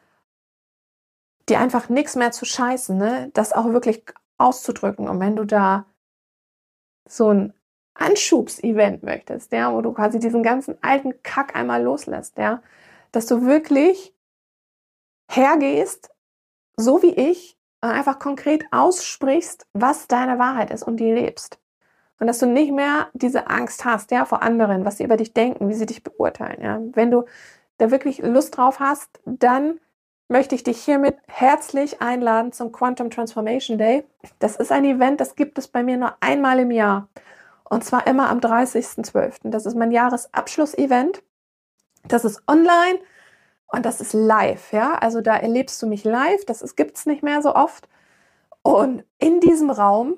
dir einfach nichts mehr zu scheißen, ne? Das auch wirklich auszudrücken. Und wenn du da so ein Anschubs-Event möchtest, ja, wo du quasi diesen ganzen alten Kack einmal loslässt, ja, dass du wirklich hergehst, so wie ich, und einfach konkret aussprichst, was deine Wahrheit ist und die lebst. Und dass du nicht mehr diese Angst hast, ja, vor anderen, was sie über dich denken, wie sie dich beurteilen, ja. Wenn du da wirklich Lust drauf hast, dann möchte ich dich hiermit herzlich einladen zum Quantum Transformation Day. Das ist ein Event, das gibt es bei mir nur einmal im Jahr. Und zwar immer am 30.12. Das ist mein Jahresabschluss-Event. Das ist online und das ist live, ja. Also da erlebst du mich live. Das gibt es nicht mehr so oft. Und in diesem Raum,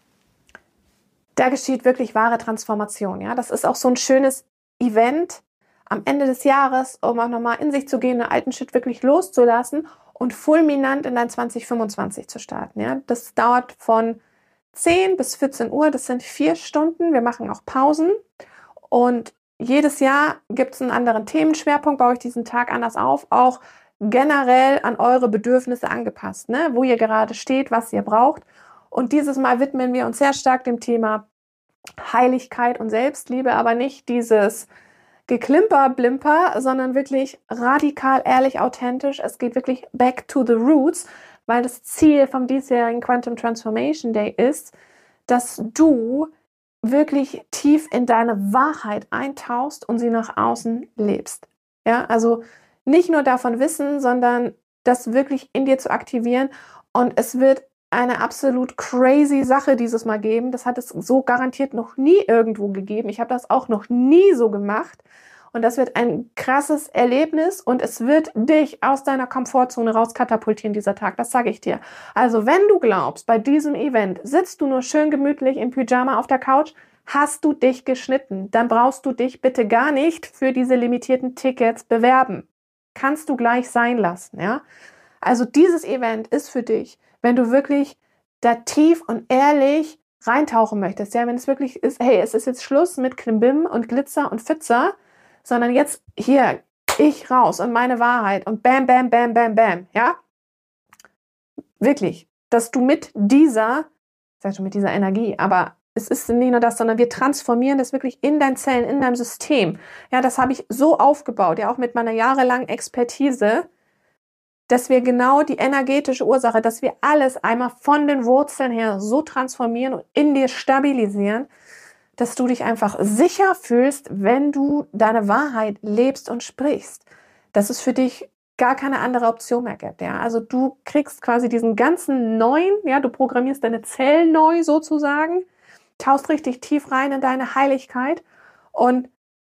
da geschieht wirklich wahre Transformation, ja. Das ist auch so ein schönes Event am Ende des Jahres, um auch nochmal in sich zu gehen, den alten Shit wirklich loszulassen und fulminant in dein 2025 zu starten. Ja? Das dauert von 10 bis 14 Uhr, das sind 4 Stunden. Wir machen auch Pausen und jedes Jahr gibt es einen anderen Themenschwerpunkt, baue ich diesen Tag anders auf, auch generell an eure Bedürfnisse angepasst, ne? Wo ihr gerade steht, was ihr braucht. Und dieses Mal widmen wir uns sehr stark dem Thema Heiligkeit und Selbstliebe, aber nicht dieses Geklimper, Blimper, sondern wirklich radikal, ehrlich, authentisch. Es geht wirklich back to the roots, weil das Ziel vom diesjährigen Quantum Transformation Day ist, dass du wirklich tief in deine Wahrheit eintauchst und sie nach außen lebst. Ja, also nicht nur davon wissen, sondern das wirklich in dir zu aktivieren. Und es wird eine absolut crazy Sache dieses Mal geben. Das hat es so garantiert noch nie irgendwo gegeben. Ich habe das auch noch nie so gemacht. Und das wird ein krasses Erlebnis und es wird dich aus deiner Komfortzone rauskatapultieren, dieser Tag. Das sage ich dir. Also wenn du glaubst, bei diesem Event sitzt du nur schön gemütlich im Pyjama auf der Couch, hast du dich geschnitten. Dann brauchst du dich bitte gar nicht für diese limitierten Tickets bewerben. Kannst du gleich sein lassen, ja? Also dieses Event ist für dich, wenn du wirklich da tief und ehrlich reintauchen möchtest, ja, wenn es wirklich ist, hey, es ist jetzt Schluss mit Klimbim und Glitzer und Pfützer, sondern jetzt hier, ich raus und meine Wahrheit und bam, bam, bam, bam, bam, ja? Wirklich, dass du mit dieser, sag schon mit dieser Energie, aber es ist nicht nur das, sondern wir transformieren das wirklich in deinen Zellen, in deinem System. Ja, das habe ich so aufgebaut, ja, auch mit meiner jahrelangen Expertise, dass wir genau die energetische Ursache, dass wir alles einmal von den Wurzeln her so transformieren und in dir stabilisieren, dass du dich einfach sicher fühlst, wenn du deine Wahrheit lebst und sprichst. Dass es für dich gar keine andere Option mehr gibt. Ja? Also du kriegst quasi diesen ganzen neuen, ja, du programmierst deine Zellen neu sozusagen, tauchst richtig tief rein in deine Heiligkeit und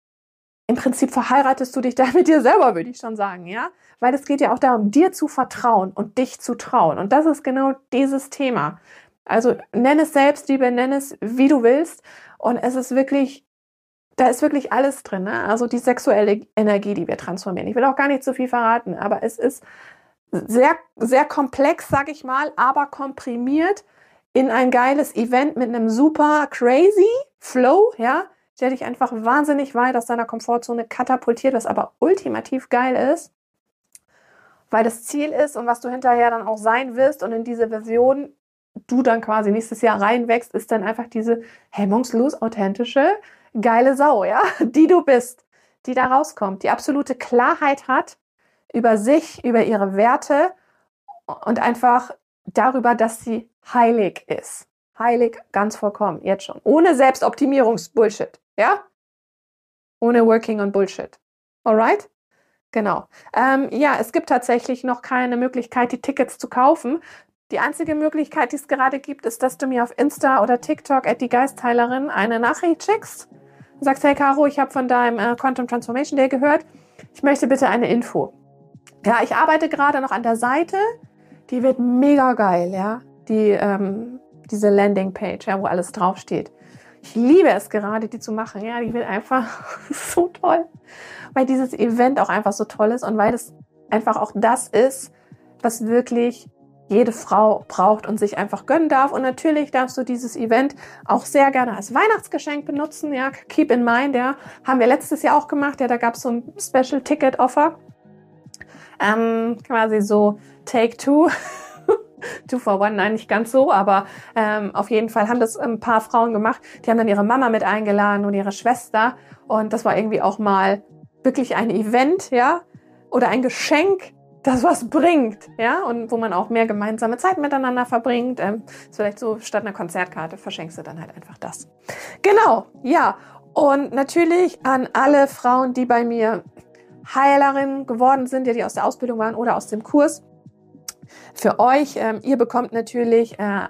im Prinzip verheiratest du dich da mit dir selber, würde ich schon sagen, ja? Weil es geht ja auch darum, dir zu vertrauen und dich zu trauen. Und das ist genau dieses Thema. Also nenn es Selbstliebe, nenn es wie du willst. Und es ist wirklich, da ist wirklich alles drin, ne? Also die sexuelle Energie, die wir transformieren. Ich will auch gar nicht zu viel verraten, aber es ist sehr, sehr komplex, sag ich mal, aber komprimiert in ein geiles Event mit einem super crazy Flow, ja, der dich einfach wahnsinnig weit aus deiner Komfortzone katapultiert, was aber ultimativ geil ist, weil das Ziel ist und was du hinterher dann auch sein wirst und in diese Version du dann quasi nächstes Jahr reinwächst, ist dann einfach diese hemmungslos authentische, geile Sau, ja, die du bist, die da rauskommt, die absolute Klarheit hat über sich, über ihre Werte und einfach darüber, dass sie heilig ist. Heilig ganz vollkommen, jetzt schon. Ohne Selbstoptimierungsbullshit, ja? Ohne Working on Bullshit. Alright? Genau. Ja, es gibt tatsächlich noch keine Möglichkeit, die Tickets zu kaufen. Die einzige Möglichkeit, die es gerade gibt, ist, dass du mir auf Insta oder TikTok @diegeistheilerin eine Nachricht schickst. Du sagst, hey Caro, ich habe von deinem Quantum Transformation Day gehört. Ich möchte bitte eine Info. Ja, ich arbeite gerade noch an der Seite. Die wird mega geil, ja. Diese Landingpage, ja, wo alles draufsteht. Ich liebe es gerade, die zu machen. Ja, die wird einfach so toll. Weil dieses Event auch einfach so toll ist und weil es einfach auch das ist, was wirklich jede Frau braucht und sich einfach gönnen darf. Und natürlich darfst du dieses Event auch sehr gerne als Weihnachtsgeschenk benutzen. Ja, keep in mind, ja, haben wir letztes Jahr auch gemacht. Ja, da gab es so ein Special Ticket Offer. Quasi so Take Two. 2 for 1, nein, nicht ganz so, aber auf jeden Fall haben das ein paar Frauen gemacht. Die haben dann ihre Mama mit eingeladen und ihre Schwester. Und das war irgendwie auch mal wirklich ein Event, ja, oder ein Geschenk, das was bringt, ja, und wo man auch mehr gemeinsame Zeit miteinander verbringt. Ist vielleicht so, statt einer Konzertkarte verschenkst du dann halt einfach das. Genau, ja. Und natürlich an alle Frauen, die bei mir Heilerinnen geworden sind, die aus der Ausbildung waren oder aus dem Kurs. Für euch, ihr bekommt natürlich, ihr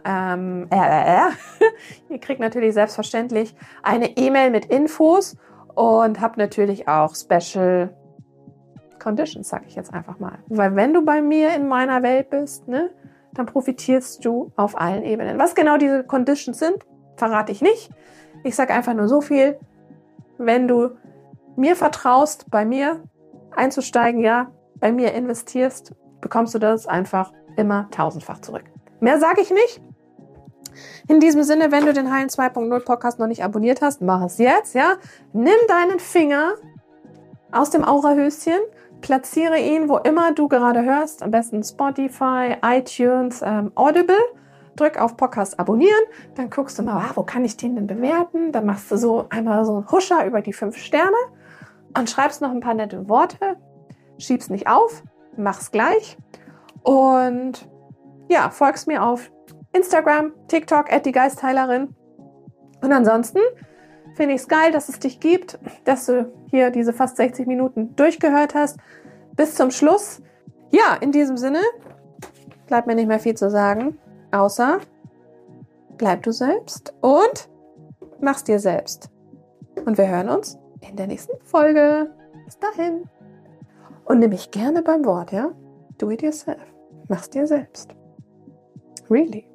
kriegt natürlich selbstverständlich eine E-Mail mit Infos und habt natürlich auch Special Conditions, sage ich jetzt einfach mal. Weil wenn du bei mir in meiner Welt bist, ne, dann profitierst du auf allen Ebenen. Was genau diese Conditions sind, verrate ich nicht. Ich sage einfach nur so viel, wenn du mir vertraust, bei mir einzusteigen, ja, bei mir investierst, bekommst du das einfach immer 1000-fach zurück. Mehr sage ich nicht. In diesem Sinne, wenn du den Heilen 2.0 Podcast noch nicht abonniert hast, mach es jetzt, ja. Nimm deinen Finger aus dem Aurahöschen, platziere ihn, wo immer du gerade hörst, am besten Spotify, iTunes, Audible. Drück auf Podcast abonnieren, dann guckst du mal, wo kann ich den denn bewerten? Dann machst du so einmal so einen Huscher über die 5 Sterne und schreibst noch ein paar nette Worte, schieb's nicht auf, mach's gleich und ja, folgst mir auf Instagram, TikTok, @diegeistheilerin. Und ansonsten finde ich es geil, dass es dich gibt, dass du hier diese fast 60 Minuten durchgehört hast. Bis zum Schluss. Ja, in diesem Sinne bleibt mir nicht mehr viel zu sagen, außer bleib du selbst und mach's dir selbst. Und wir hören uns in der nächsten Folge. Bis dahin. Und nimm mich gerne beim Wort, ja? Do it yourself. Mach's dir selbst. Really.